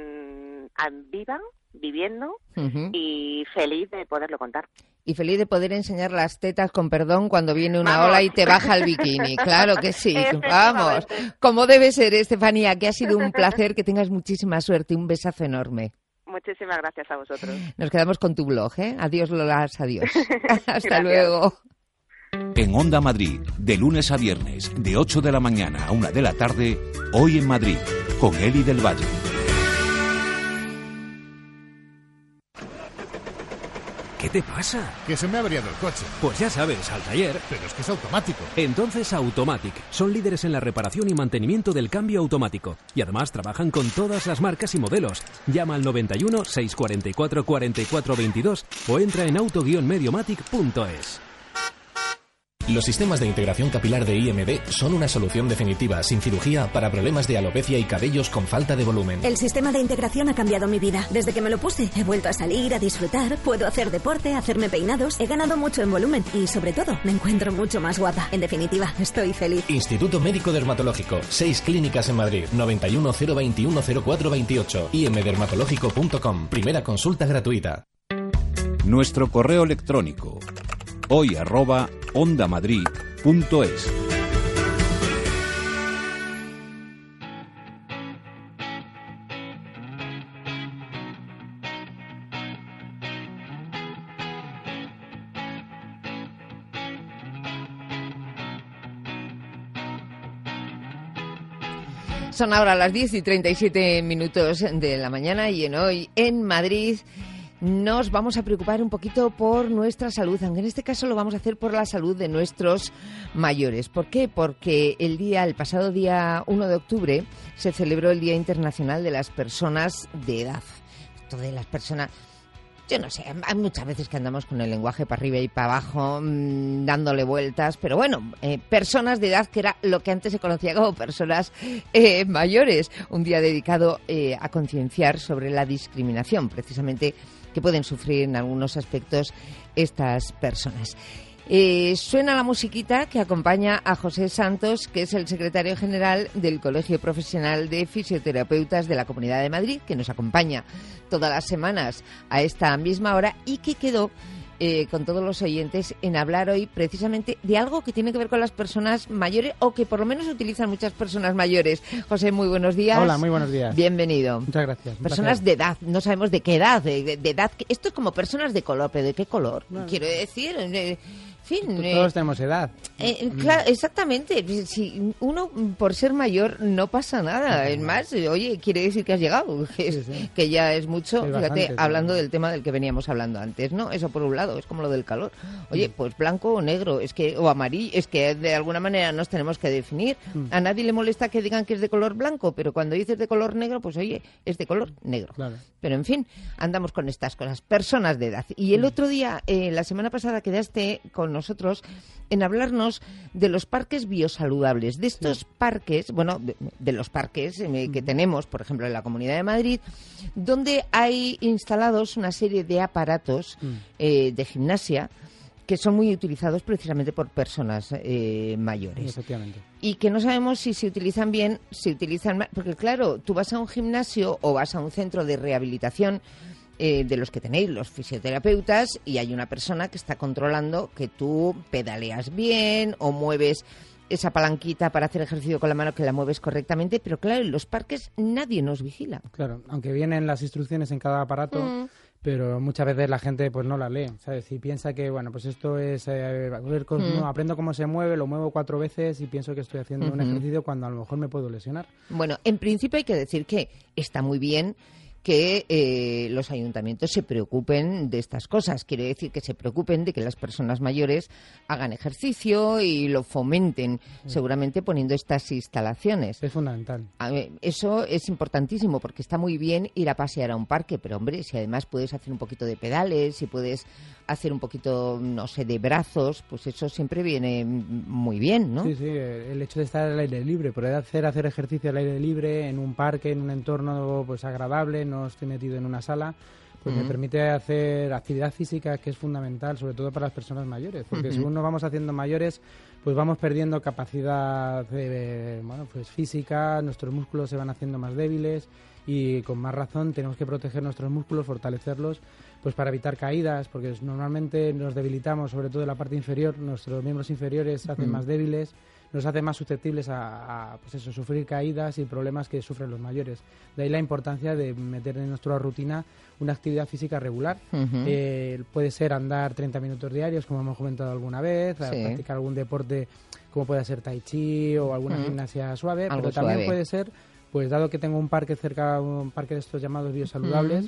O: viviendo y feliz de poderlo contar.
L: Y feliz de poder enseñar las tetas, con perdón, cuando viene una ola y te baja el bikini. Claro que sí. Vamos. Como debe ser, Estefanía, que ha sido un placer, que tengas muchísima suerte. Un besazo enorme.
O: Muchísimas gracias a vosotros.
L: Nos quedamos con tu blog, ¿eh? Adiós, Lolas, adiós. Hasta luego.
K: En Onda Madrid, de lunes a viernes, de 8 de la mañana a 1 de la tarde, Hoy en Madrid, con Eli del Valle.
P: ¿Qué te pasa?
Q: Que se me ha averiado el coche.
P: Pues ya sabes, al taller.
Q: Pero es que es automático.
P: Entonces Automatic. Son líderes en la reparación y mantenimiento del cambio automático. Y además trabajan con todas las marcas y modelos. Llama al 91 644 44 22 o entra en auto-mediomatic.es.
R: Los sistemas de integración capilar de IMD son una solución definitiva, sin cirugía, para problemas de alopecia y cabellos con falta de volumen.
S: El sistema de integración ha cambiado mi vida. Desde que me lo puse, he vuelto a salir, a disfrutar, puedo hacer deporte, hacerme peinados, he ganado mucho en volumen y, sobre todo, me encuentro mucho más guapa. En definitiva, estoy feliz.
R: Instituto Médico Dermatológico, 6 clínicas en Madrid, 91 021 0428, imdermatológico.com, primera consulta gratuita.
K: Nuestro correo electrónico hoy@ondamadrid.es.
L: Son ahora las 10:37 de la mañana y hoy en Madrid nos vamos a preocupar un poquito por nuestra salud, aunque en este caso lo vamos a hacer por la salud de nuestros mayores. ¿Por qué? Porque el pasado día 1 de octubre se celebró el Día Internacional de las Personas de Edad. Esto de las personas... Yo no sé, hay muchas veces que andamos con el lenguaje para arriba y para abajo, dándole vueltas, pero bueno, personas de edad, que era lo que antes se conocía como personas mayores. Un día dedicado a concienciar sobre la discriminación, precisamente, que pueden sufrir en algunos aspectos estas personas. Suena la musiquita que acompaña a José Santos, que es el secretario general del Colegio Profesional de Fisioterapeutas de la Comunidad de Madrid, que nos acompaña todas las semanas a esta misma hora y que quedó con todos los oyentes en hablar hoy precisamente de algo que tiene que ver con las personas mayores, o que por lo menos utilizan muchas personas mayores. José, muy buenos días.
T: Hola, muy buenos días.
L: Bienvenido.
T: Muchas gracias.
L: Personas de edad, no sabemos de qué edad, de edad. Esto es como personas de color, pero ¿de qué color? Bueno, quiero decir...
T: todos tenemos edad.
L: Claro, exactamente. Si uno, por ser mayor, no pasa nada. Es más, oye, quiere decir que has llegado, que ya es mucho. Fíjate, bastante, hablando del tema del que veníamos hablando antes, ¿no? Eso por un lado, es como lo del calor. Oye, pues blanco o negro, o amarillo, es que de alguna manera nos tenemos que definir. A nadie le molesta que digan que es de color blanco, pero cuando dices de color negro, pues oye, es de color negro. Claro. Pero en fin, andamos con estas cosas. Personas de edad. Y el otro día, la semana pasada, quedaste con nosotros en hablarnos de los parques biosaludables, de estos parques, bueno, de los parques que tenemos, por ejemplo, en la Comunidad de Madrid, donde hay instalados una serie de aparatos de gimnasia que son muy utilizados precisamente por personas mayores.
T: Efectivamente.
L: Y que no sabemos si se utilizan bien, si utilizan mal, porque claro, tú vas a un gimnasio o vas a un centro de rehabilitación de los que tenéis, los fisioterapeutas, y hay una persona que está controlando que tú pedaleas bien o mueves esa palanquita para hacer ejercicio con la mano, que la mueves correctamente, pero claro, en los parques nadie nos vigila.
T: Claro, aunque vienen las instrucciones en cada aparato, pero muchas veces la gente pues no la lee, ¿sabes? Y piensa que, bueno, pues esto es, aprendo cómo se mueve, lo muevo 4 veces y pienso que estoy haciendo un ejercicio cuando a lo mejor me puedo lesionar.
L: Bueno, en principio hay que decir que está muy bien que los ayuntamientos se preocupen de estas cosas. Quiere decir que se preocupen de que las personas mayores hagan ejercicio y lo fomenten, seguramente poniendo estas instalaciones.
T: Es fundamental.
L: Eso es importantísimo, porque está muy bien ir a pasear a un parque, pero hombre, si además puedes hacer un poquito de pedales, si puedes hacer un poquito, no sé, de brazos, pues eso siempre viene muy bien, ¿no?
T: Sí, el hecho de estar al aire libre, poder hacer ejercicio al aire libre, en un parque, en un entorno pues agradable, no estoy metido en una sala, pues me permite hacer actividad física, que es fundamental, sobre todo para las personas mayores, porque según nos vamos haciendo mayores, pues vamos perdiendo capacidad física, nuestros músculos se van haciendo más débiles y con más razón tenemos que proteger nuestros músculos, fortalecerlos, pues para evitar caídas, porque normalmente nos debilitamos, sobre todo en la parte inferior, nuestros miembros inferiores se hacen más débiles, nos hace más susceptibles a sufrir caídas y problemas que sufren los mayores. De ahí la importancia de meter en nuestra rutina una actividad física regular. Puede ser andar 30 minutos diarios, como hemos comentado alguna vez, practicar algún deporte como puede ser tai chi o alguna gimnasia suave, pero también puede ser, pues dado que tengo un parque cerca, un parque de estos llamados biosaludables,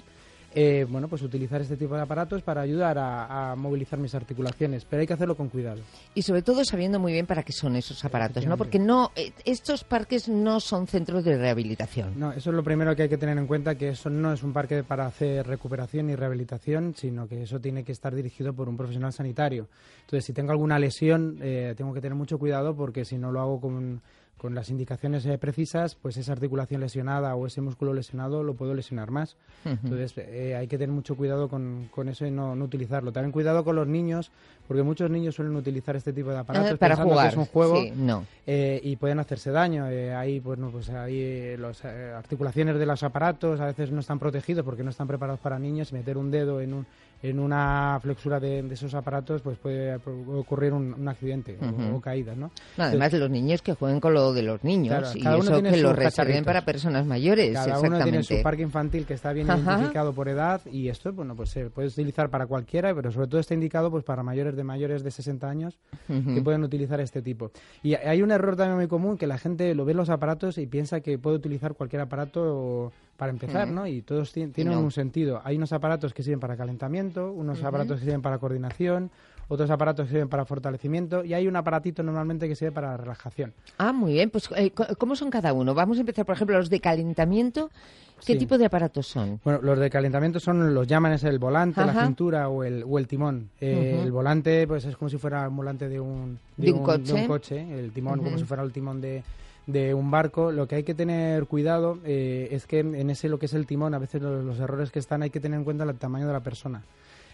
T: bueno, pues utilizar este tipo de aparatos para ayudar a movilizar mis articulaciones, pero hay que hacerlo con cuidado.
L: Y sobre todo sabiendo muy bien para qué son esos aparatos, ¿no? Porque estos parques no son centros de rehabilitación.
T: No, eso es lo primero que hay que tener en cuenta, que eso no es un parque para hacer recuperación y rehabilitación, sino que eso tiene que estar dirigido por un profesional sanitario. Entonces, si tengo alguna lesión, tengo que tener mucho cuidado, porque si no lo hago con las indicaciones precisas, pues esa articulación lesionada o ese músculo lesionado lo puedo lesionar más. Entonces hay que tener mucho cuidado con eso y no utilizarlo. También cuidado con los niños, porque muchos niños suelen utilizar este tipo de aparatos
L: para jugar,
T: que es un juego,
L: sí, no.
T: Y pueden hacerse daño. Ahí las articulaciones de los aparatos a veces no están protegidos porque no están preparados para niños, y meter un dedo en una flexura de esos aparatos, pues puede ocurrir un accidente o caídas, ¿no?
L: Además, los niños que jueguen con lo de los niños,
T: claro,
L: y eso que lo reserven para personas mayores.
T: Cada uno tiene su parque infantil que está bien identificado por edad, y esto, bueno, pues se puede utilizar para cualquiera, pero sobre todo está indicado pues para mayores de 60 años que pueden utilizar este tipo. Y hay un error también muy común, que la gente lo ve en los aparatos y piensa que puede utilizar cualquier aparato para empezar, ¿no? Y todos tienen un sentido. Hay unos aparatos que sirven para calentamiento, unos aparatos que sirven para coordinación, otros aparatos que sirven para fortalecimiento, y hay un aparatito normalmente que sirve para relajación.
L: Ah, muy bien. Pues, ¿cómo son cada uno? Vamos a empezar, por ejemplo, los de calentamiento. ¿Qué tipo de aparatos son?
T: Bueno, los de calentamiento los llaman el volante, la cintura o el timón. El volante, pues es como si fuera el volante de un coche. El timón como si fuera el timón de un barco. Lo que hay que tener cuidado es que en ese, lo que es el timón, a veces los errores que están, hay que tener en cuenta el tamaño de la persona.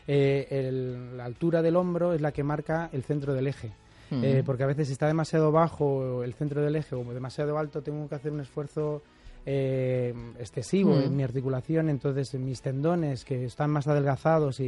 T: La altura del hombro es la que marca el centro del eje. Porque a veces si está demasiado bajo el centro del eje o demasiado alto, tengo que hacer un esfuerzo excesivo en mi articulación. Entonces mis tendones, que están más adelgazados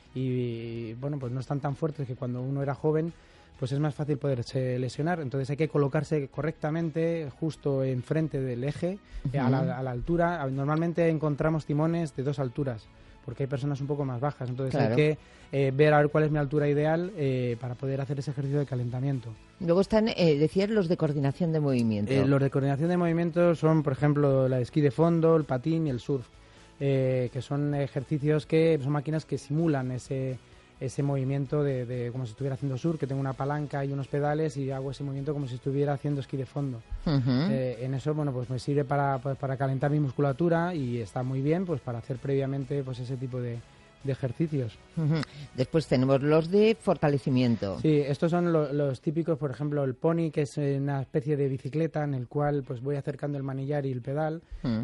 T: y bueno, pues no están tan fuertes que cuando uno era joven, pues es más fácil poderse lesionar. Entonces hay que colocarse correctamente justo enfrente del eje, a la altura. Normalmente encontramos timones de 2 alturas, porque hay personas un poco más bajas. Entonces hay que ver a ver cuál es mi altura ideal para poder hacer ese ejercicio de calentamiento.
L: Luego están, decías, los de coordinación de movimiento.
T: Los de coordinación de movimiento son, por ejemplo, la esquí de fondo, el patín y el surf, que son ejercicios son máquinas que simulan ese movimiento de como si estuviera haciendo surf, que tengo una palanca y unos pedales y hago ese movimiento como si estuviera haciendo esquí de fondo. En eso, bueno, pues me sirve para calentar mi musculatura, y está muy bien pues para hacer previamente pues ese tipo de ejercicios.
L: Después tenemos los de fortalecimiento.
T: Sí, estos son los típicos, por ejemplo, el pony, que es una especie de bicicleta en el cual pues voy acercando el manillar y el pedal.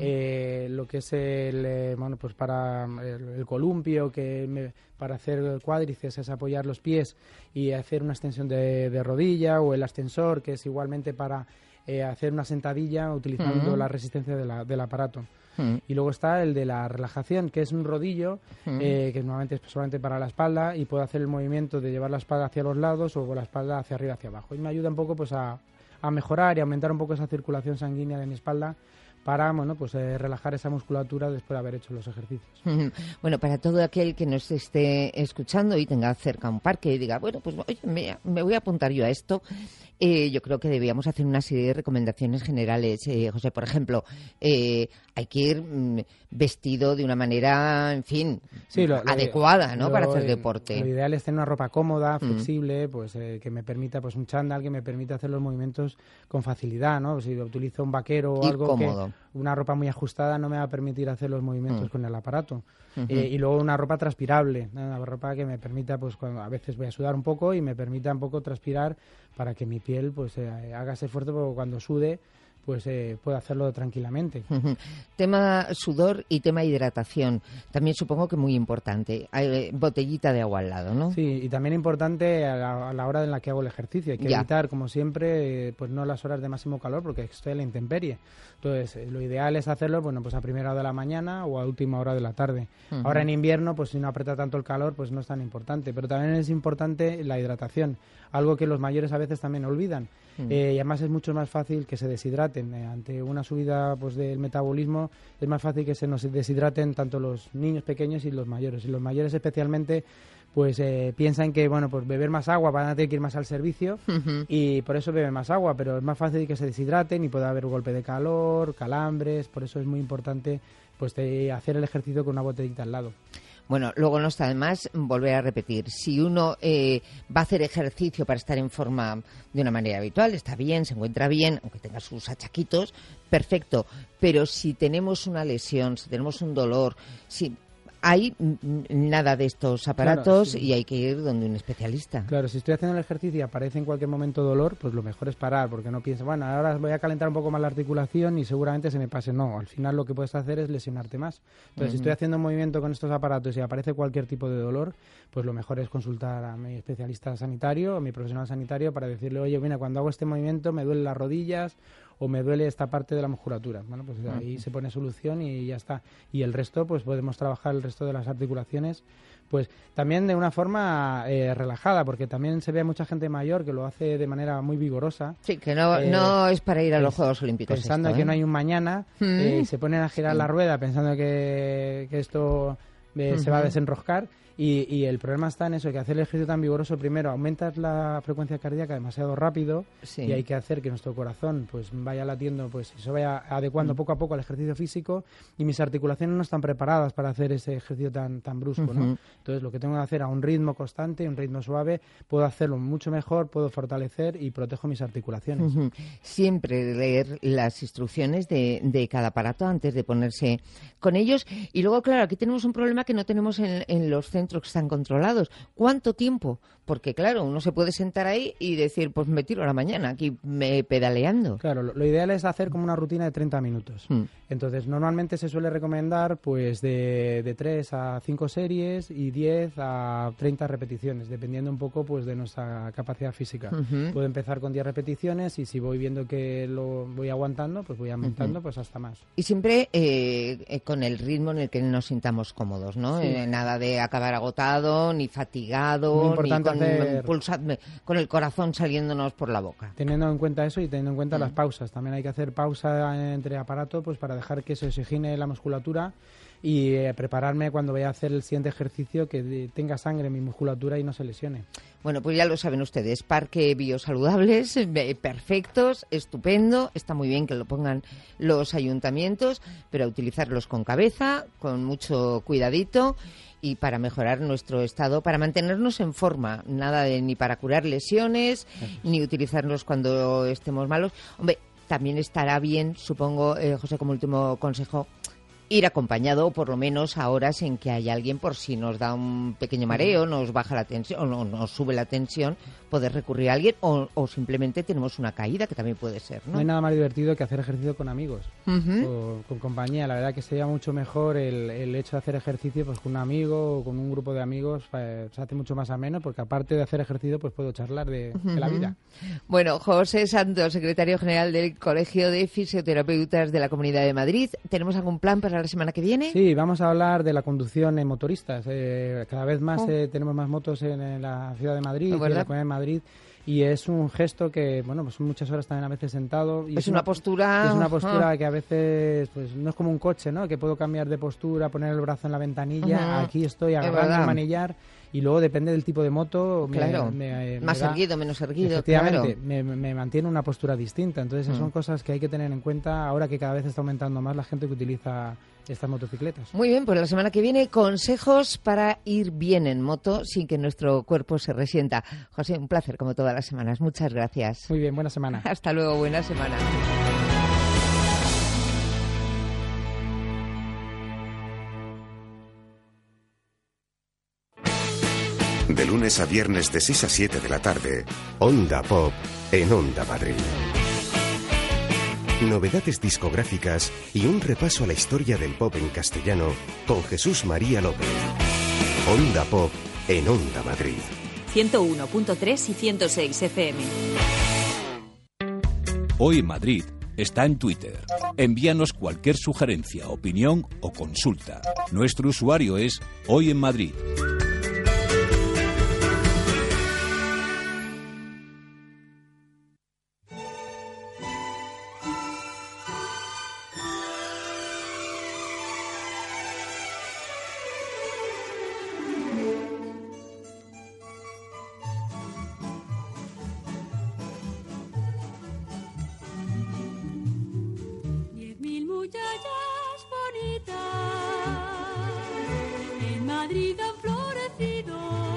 T: Lo que es bueno, pues para el columpio, para hacer cuádriceps es apoyar los pies y hacer una extensión de rodilla, o el ascensor, que es igualmente para hacer una sentadilla utilizando la resistencia del aparato. Y luego está el de la relajación, que es un rodillo que normalmente es solamente para la espalda, y puedo hacer el movimiento de llevar la espalda hacia los lados o la espalda hacia arriba, hacia abajo. Y me ayuda un poco pues a mejorar y aumentar un poco esa circulación sanguínea de mi espalda, para pues relajar esa musculatura después de haber hecho los ejercicios.
L: Bueno, para todo aquel que nos esté escuchando y tenga cerca un parque y diga, bueno, pues oye, me voy a apuntar yo a esto, yo creo que debíamos hacer una serie de recomendaciones generales. José, por ejemplo, hay que ir vestido de una manera, en fin, adecuada, ¿no? Para hacer deporte.
T: Lo ideal es tener una ropa cómoda, flexible, pues que me permita, pues un chándal que me permita hacer los movimientos con facilidad, ¿no? Si utilizo un vaquero o algo cómodo, una ropa muy ajustada no me va a permitir hacer los movimientos con el aparato. Y luego una ropa transpirable, ¿no? Una ropa que me permita, pues cuando a veces voy a sudar un poco, y me permita un poco transpirar para que mi piel pues haga ese esfuerzo, porque cuando sude pues puedo hacerlo tranquilamente.
L: Tema sudor y tema hidratación, también supongo que muy importante. Hay botellita de agua al lado, ¿no?
T: Sí, y también importante a la hora en la que hago el ejercicio. Hay que evitar, como siempre, pues no las horas de máximo calor, porque estoy a la intemperie. Entonces, lo ideal es hacerlo, bueno, pues a primera hora de la mañana o a última hora de la tarde. Ahora en invierno, pues si no aprieta tanto el calor, pues no es tan importante. Pero también es importante la hidratación, algo que los mayores a veces también olvidan. Y además es mucho más fácil que se deshidraten. Ante una subida pues del metabolismo es más fácil que se nos deshidraten tanto los niños pequeños y los mayores. Y los mayores especialmente pues piensan que bueno, pues beber más agua, van a tener que ir más al servicio y por eso beben más agua, pero es más fácil que se deshidraten y pueda haber golpe de calor, calambres. Por eso es muy importante pues hacer el ejercicio con una botellita al lado.
L: Bueno, luego no está de más volver a repetir. Si uno va a hacer ejercicio para estar en forma de una manera habitual, está bien, se encuentra bien, aunque tenga sus achaquitos, perfecto. Pero si tenemos una lesión, si tenemos un dolor, si hay nada de estos aparatos, claro, sí, y hay que ir donde un especialista.
T: Claro, si estoy haciendo el ejercicio y aparece en cualquier momento dolor, pues lo mejor es parar, porque no pienses, bueno, ahora voy a calentar un poco más la articulación y seguramente se me pase. No, al final lo que puedes hacer es lesionarte más. Entonces, si estoy haciendo un movimiento con estos aparatos y aparece cualquier tipo de dolor, pues lo mejor es consultar a mi especialista sanitario, a mi profesional sanitario, para decirle, oye, mira, cuando hago este movimiento me duelen las rodillas o me duele esta parte de la musculatura. Bueno, pues ahí se pone solución y ya está. Y el resto, pues podemos trabajar el resto de las articulaciones, pues también de una forma relajada, porque también se ve a mucha gente mayor que lo hace de manera muy vigorosa.
L: Sí, que no es para ir a los Juegos Olímpicos.
T: Pensando que no hay un mañana, y se ponen a girar la rueda pensando que esto se va a desenroscar. Y el problema está en eso, que hacer el ejercicio tan vigoroso, primero aumentas la frecuencia cardíaca demasiado rápido, y hay que hacer que nuestro corazón pues vaya latiendo, pues se vaya adecuando poco a poco al ejercicio físico, y mis articulaciones no están preparadas para hacer ese ejercicio tan brusco, ¿no? Entonces lo que tengo que hacer a un ritmo constante, un ritmo suave, puedo hacerlo mucho mejor, puedo fortalecer y protejo mis articulaciones.
L: Siempre leer las instrucciones de cada aparato antes de ponerse con ellos. Y luego, claro, aquí tenemos un problema que no tenemos en los centros que están controlados. ¿Cuánto tiempo? Porque, claro, uno se puede sentar ahí y decir, pues me tiro a la mañana aquí pedaleando.
T: Claro, lo ideal es hacer como una rutina de 30 minutos. Entonces, normalmente se suele recomendar pues de 3 a 5 series y 10 a 30 repeticiones, dependiendo un poco pues de nuestra capacidad física. Puedo empezar con 10 repeticiones y si voy viendo que lo voy aguantando, pues voy aumentando pues hasta más.
L: Y siempre con el ritmo en el que nos sintamos cómodos, ¿no?
T: Sí.
L: Nada de acabar agotado, ni fatigado, ni con el corazón saliéndonos por la boca.
T: Teniendo en cuenta eso y teniendo en cuenta las pausas. También hay que hacer pausa entre aparatos pues para dejar que se oxigene la musculatura y prepararme cuando voy a hacer el siguiente ejercicio, que tenga sangre en mi musculatura y no se lesione.
L: Bueno, pues ya lo saben ustedes, Parque Biosaludables, perfectos, estupendo, está muy bien que lo pongan los ayuntamientos, pero a utilizarlos con cabeza, con mucho cuidadito, y para mejorar nuestro estado, para mantenernos en forma, nada de ni para curar lesiones, ni utilizarlos cuando estemos malos. Hombre, también estará bien, supongo, José, como último consejo, ir acompañado, o por lo menos a horas en que hay alguien, por si nos da un pequeño mareo, nos baja la tensión o nos sube la tensión, poder recurrir a alguien, o simplemente tenemos una caída, que también puede ser, ¿no?
T: No hay nada más divertido que hacer ejercicio con amigos, o con compañía. La verdad que sería mucho mejor el hecho de hacer ejercicio pues con un amigo o con un grupo de amigos, se hace mucho más ameno, porque aparte de hacer ejercicio pues puedo charlar de la vida.
L: Bueno, José Santos, secretario general del Colegio de Fisioterapeutas de la Comunidad de Madrid, ¿tenemos algún plan para la semana que viene?
T: Sí, vamos a hablar de la conducción en motoristas. Cada vez más tenemos más motos en la ciudad de Madrid, en la Comunidad de Madrid, y es un gesto que, bueno, pues son muchas horas también a veces sentado. Y
L: es una postura...
T: Es una postura que a veces pues no es como un coche, ¿no? Que puedo cambiar de postura, poner el brazo en la ventanilla, aquí estoy agarrando el manillar. Y luego depende del tipo de moto,
L: claro, más erguido, menos erguido.
T: Efectivamente, claro. me mantiene una postura distinta. Entonces, son cosas que hay que tener en cuenta ahora que cada vez está aumentando más la gente que utiliza estas motocicletas.
L: Muy bien, pues la semana que viene, consejos para ir bien en moto sin que nuestro cuerpo se resienta. José, un placer como todas las semanas. Muchas gracias.
T: Muy bien, buena semana.
L: Hasta luego, buena semana.
U: De lunes a viernes de 6 a 7 de la tarde, Onda Pop en Onda Madrid. Novedades discográficas y un repaso a la historia del pop en castellano con Jesús María López. Onda Pop en Onda Madrid.
V: 101.3 y 106 FM.
K: Hoy en Madrid está en Twitter. Envíanos cualquier sugerencia, opinión o consulta. Nuestro usuario es Hoy en Madrid.
B: Madrid han florecido.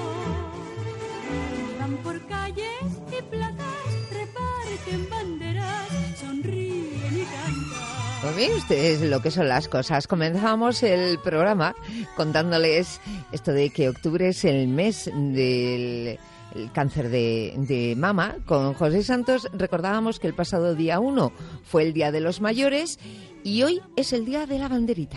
B: Van por calles y plazas, reparten banderas, sonríen y cantan.
L: Pues ven ustedes lo que son las cosas. Comenzamos el programa contándoles esto de que octubre es el mes del cáncer de mama. Con José Santos recordábamos que el pasado día 1 fue el Día de los Mayores y hoy es el Día de la Banderita.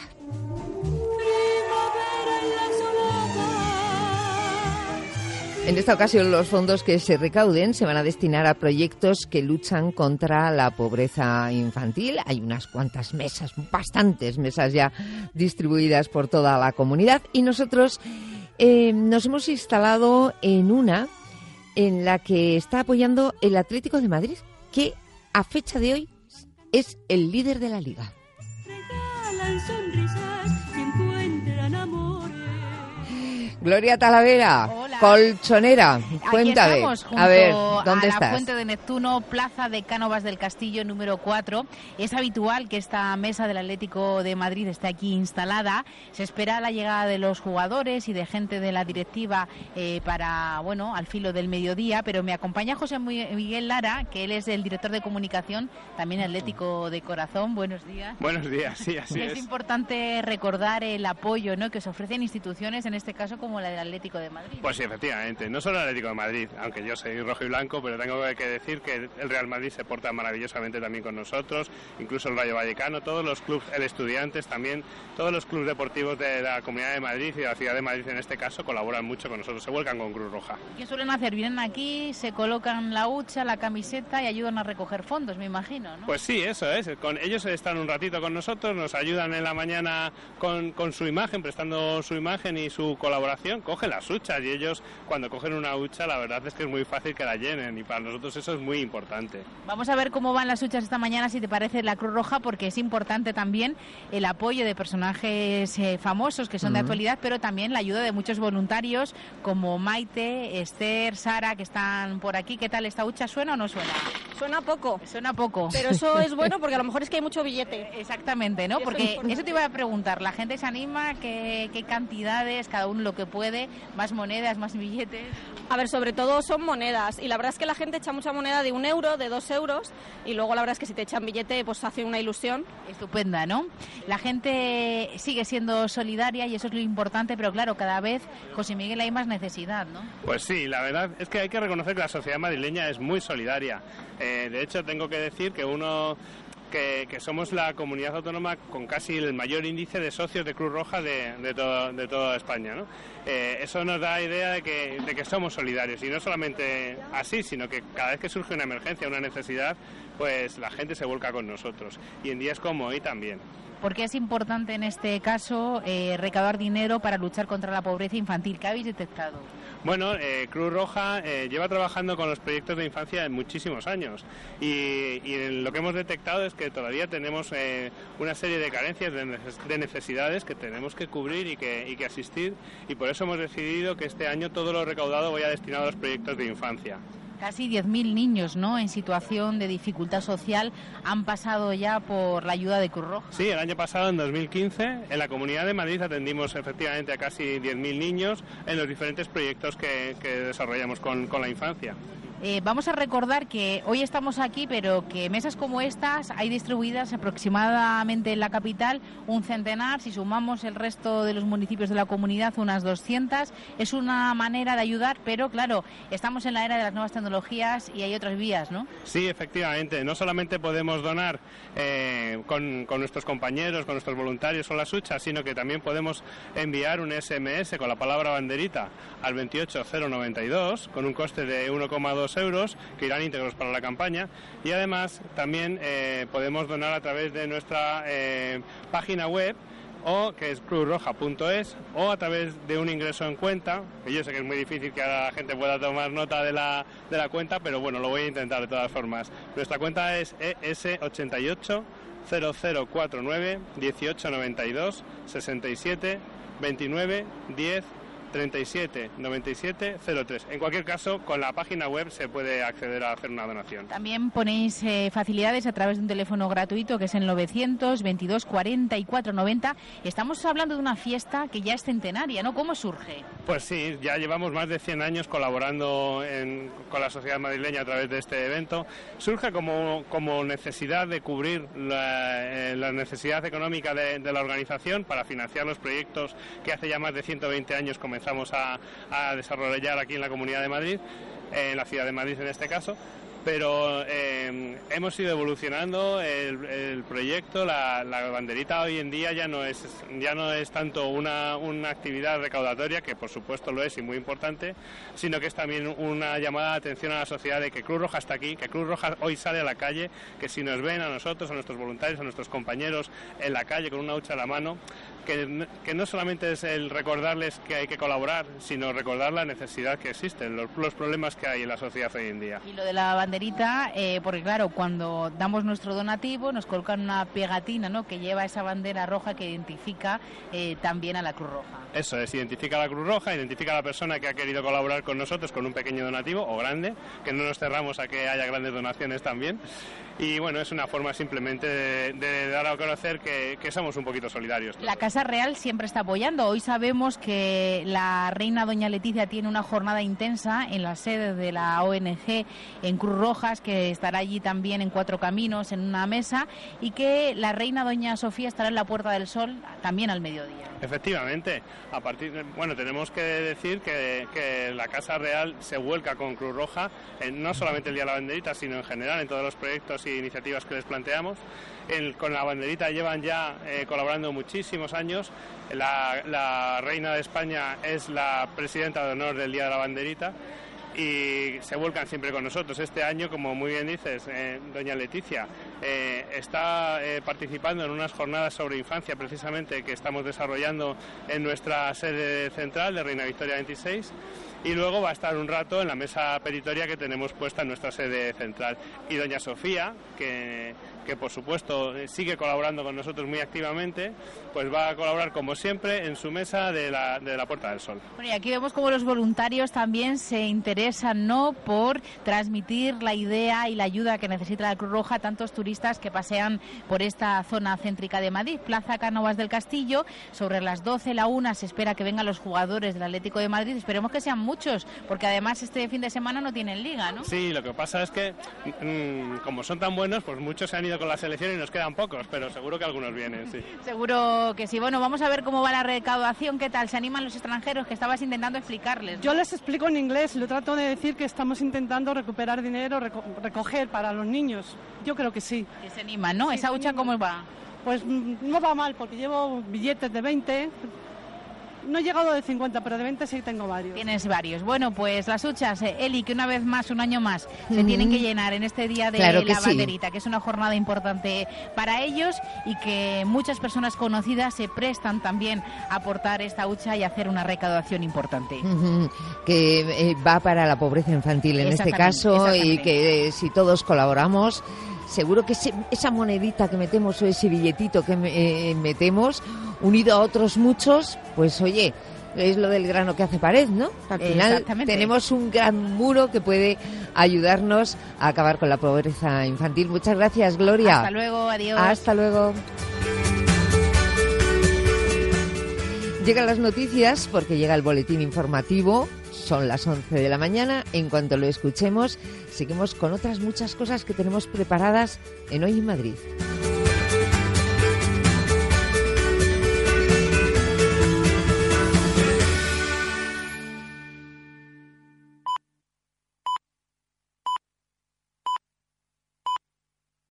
L: En esta ocasión los fondos que se recauden se van a destinar a proyectos que luchan contra la pobreza infantil. Hay unas cuantas mesas, bastantes mesas ya distribuidas por toda la comunidad y nosotros nos hemos instalado en una en la que está apoyando el Atlético de Madrid, que a fecha de hoy es el líder de la Liga.
B: Regalan sonrisas y encuentran amores.
L: Gloria Talavera, hola. Colchonera, cuéntame.
C: Aquí estamos, junto
L: a ver, ¿dónde
C: a
L: estás?
C: La Fuente de Neptuno, Plaza de Cánovas del Castillo, número 4. Es habitual que esta mesa del Atlético de Madrid esté aquí instalada. Se espera la llegada de los jugadores y de gente de la directiva para, bueno, al filo del mediodía, pero me acompaña José Miguel Lara, que él es el director de comunicación, también atlético de corazón. Buenos días.
W: Buenos días, sí, así es.
C: Es importante recordar el apoyo, ¿no?, que os ofrecen instituciones, en este caso como la del Atlético de Madrid.
W: Pues sí, efectivamente, no solo el Atlético de Madrid, aunque yo soy rojo y blanco, pero tengo que decir que el Real Madrid se porta maravillosamente también con nosotros, incluso el Rayo Vallecano, todos los clubes, el Estudiantes también, todos los clubes deportivos de la Comunidad de Madrid y de la Ciudad de Madrid en este caso colaboran mucho con nosotros, se vuelcan con Cruz Roja.
C: ¿Qué suelen hacer? Vienen aquí, se colocan la hucha, la camiseta y ayudan a recoger fondos, me imagino, ¿no?
W: Pues sí, eso es, ellos están un ratito con nosotros, nos ayudan en la mañana con su imagen, prestando su imagen y su colaboración, cogen las huchas y ellos cuando cogen una hucha la verdad es que es muy fácil que la llenen y para nosotros eso es muy importante.
C: Vamos a ver cómo van las huchas esta mañana, si te parece, la Cruz Roja, porque es importante también el apoyo de personajes famosos que son de actualidad, pero también la ayuda de muchos voluntarios como Maite, Esther, Sara, que están por aquí. ¿Qué tal esta hucha? ¿Suena o no suena?
X: Suena poco.
C: Suena poco.
X: Pero eso es bueno porque a lo mejor es que hay mucho billete.
C: Exactamente, ¿no? Porque eso te iba a preguntar. La gente se anima, ¿qué cantidades? Cada uno lo que puede. ¿Más monedas, más billetes?
X: A ver, sobre todo son monedas. Y la verdad es que la gente echa mucha moneda de 1 euro, de 2 euros. Y luego la verdad es que si te echan billete, pues hace una ilusión.
C: Estupenda, ¿no? La gente sigue siendo solidaria y eso es lo importante. Pero claro, cada vez, José Miguel, hay más necesidad, ¿no?
W: Pues sí, la verdad es que hay que reconocer que la sociedad madrileña es muy solidaria. De hecho, tengo que decir que que somos la comunidad autónoma con casi el mayor índice de socios de Cruz Roja de toda España, ¿no? Eso nos da idea de que somos solidarios y no solamente así, sino que cada vez que surge una emergencia, una necesidad, pues la gente se vuelca con nosotros y en días como hoy también.
C: ¿Por qué es importante en este caso recaudar dinero para luchar contra la pobreza infantil? ¿Qué habéis detectado?
W: Bueno, Cruz Roja lleva trabajando con los proyectos de infancia en muchísimos años y lo que hemos detectado es que todavía tenemos una serie de carencias, de necesidades que tenemos que cubrir y que asistir, y por eso hemos decidido que este año todo lo recaudado vaya destinado a los proyectos de infancia.
C: Casi 10.000 niños, ¿no?, en situación de dificultad social han pasado ya por la ayuda de Cruz Roja.
W: Sí, el año pasado, en 2015, en la Comunidad de Madrid atendimos efectivamente a casi 10.000 niños en los diferentes proyectos que desarrollamos con la infancia.
C: Vamos a recordar que hoy estamos aquí, pero que mesas como estas hay distribuidas aproximadamente en la capital un centenar. Si sumamos el resto de los municipios de la comunidad, unas 200. Es una manera de ayudar, pero claro, estamos en la era de las nuevas tecnologías y hay otras vías, ¿no?
W: Sí, efectivamente. No solamente podemos donar con nuestros compañeros, con nuestros voluntarios con las huchas, sino que también podemos enviar un SMS con la palabra banderita al 28092 con un coste de 1,2 euros que irán íntegros para la campaña, y además también podemos donar a través de nuestra página web, o que es cruzroja.es, o a través de un ingreso en cuenta, que yo sé que es muy difícil que ahora la gente pueda tomar nota de la cuenta, pero bueno, lo voy a intentar de todas formas. Nuestra cuenta es ES88 0049 1892 67 29 10 37 97 03. En cualquier caso, con la página web se puede acceder a hacer una donación.
C: También ponéis facilidades a través de un teléfono gratuito que es el 922 44 90. Estamos hablando de una fiesta que ya es centenaria, ¿no? ¿Cómo surge?
W: Pues sí, ya llevamos más de 100 años colaborando con la sociedad madrileña a través de este evento. Surge como necesidad de cubrir la necesidad económica de la organización para financiar los proyectos que hace ya más de 120 años comenzamos a desarrollar aquí en la Comunidad de Madrid, en la ciudad de Madrid en este caso. Pero hemos ido evolucionando el proyecto. La banderita hoy en día ya no es tanto una actividad recaudatoria, que por supuesto lo es y muy importante, sino que es también una llamada de atención a la sociedad de que Cruz Roja está aquí, que Cruz Roja hoy sale a la calle, que si nos ven a nosotros, a nuestros voluntarios, a nuestros compañeros en la calle con una hucha a la mano, que no solamente es el recordarles que hay que colaborar, sino recordar la necesidad que existe, los problemas que hay en la sociedad hoy en día.
C: Y lo de la banderita, porque claro, cuando damos nuestro donativo nos colocan una pegatina, ¿no?, que lleva esa bandera roja que identifica también a la Cruz Roja.
W: Eso es, identifica a la Cruz Roja, identifica a la persona que ha querido colaborar con nosotros con un pequeño donativo o grande, que no nos cerramos a que haya grandes donaciones también. Y bueno, es una forma simplemente de dar a conocer que somos un poquito solidarios.
C: La Casa Real siempre está apoyando. Hoy sabemos que la reina doña Leticia tiene una jornada intensa en la sede de la ONG en Cruz Rojas, que estará allí también en Cuatro Caminos, en una mesa, y que la reina doña Sofía estará en la Puerta del Sol también al mediodía.
W: Efectivamente, tenemos que decir que la Casa Real se vuelca con Cruz Roja, no solamente el Día de la Banderita, sino en general en todos los proyectos y iniciativas que les planteamos. Con la banderita llevan ya colaborando muchísimos años. La reina de España es la presidenta de honor del Día de la Banderita y se vuelcan siempre con nosotros. Este año, como muy bien dices, doña Leticia está participando en unas jornadas sobre infancia, precisamente, que estamos desarrollando en nuestra sede central de Reina Victoria 26, y luego va a estar un rato en la mesa peritoria que tenemos puesta en nuestra sede central. Y doña Sofía, que por supuesto sigue colaborando con nosotros muy activamente, pues va a colaborar como siempre en su mesa de la Puerta del Sol.
C: Bueno, y aquí vemos cómo los voluntarios también se interesan, ¿no?, por transmitir la idea y la ayuda que necesita la Cruz Roja a tantos turistas que pasean por esta zona céntrica de Madrid. Plaza Cánovas del Castillo, sobre las 12, la 1, se espera que vengan los jugadores del Atlético de Madrid. Esperemos que sean muchos, porque además este fin de semana no tienen liga, ¿no?
W: Sí, lo que pasa es que como son tan buenos, pues muchos se han ido con la selección y nos quedan pocos, pero seguro que algunos vienen, sí.
C: Seguro que sí. Bueno, vamos a ver cómo va la recaudación. ¿Qué tal? ¿Se animan los extranjeros? Que estabas intentando explicarles, ¿no?
D: Yo les explico en inglés, le trato de decir que estamos intentando recuperar dinero, recoger para los niños. Yo creo que sí.
C: Que se animan, ¿no?
D: Sí,
C: ¿esa hucha cómo va?
D: Pues no va mal, porque llevo billetes de 20... No he llegado de 50, pero de 20 sí tengo varios.
C: Tienes varios. Bueno, pues las huchas, Eli, que una vez más, un año más, se tienen que llenar en este día de la banderita, que es una jornada importante para ellos y que muchas personas conocidas se prestan también a aportar esta hucha y hacer una recaudación importante.
L: Que va para la pobreza infantil en este caso, y que si todos colaboramos, seguro que esa monedita que metemos o ese billetito que metemos, unido a otros muchos, pues oye, es lo del grano que hace pared, ¿no? Al final tenemos un gran muro que puede ayudarnos a acabar con la pobreza infantil. Muchas gracias, Gloria.
C: Hasta luego, adiós.
L: Hasta luego. Llegan las noticias porque llega el boletín informativo. Son las 11 de la mañana. En cuanto lo escuchemos, seguimos con otras muchas cosas que tenemos preparadas en Hoy en Madrid.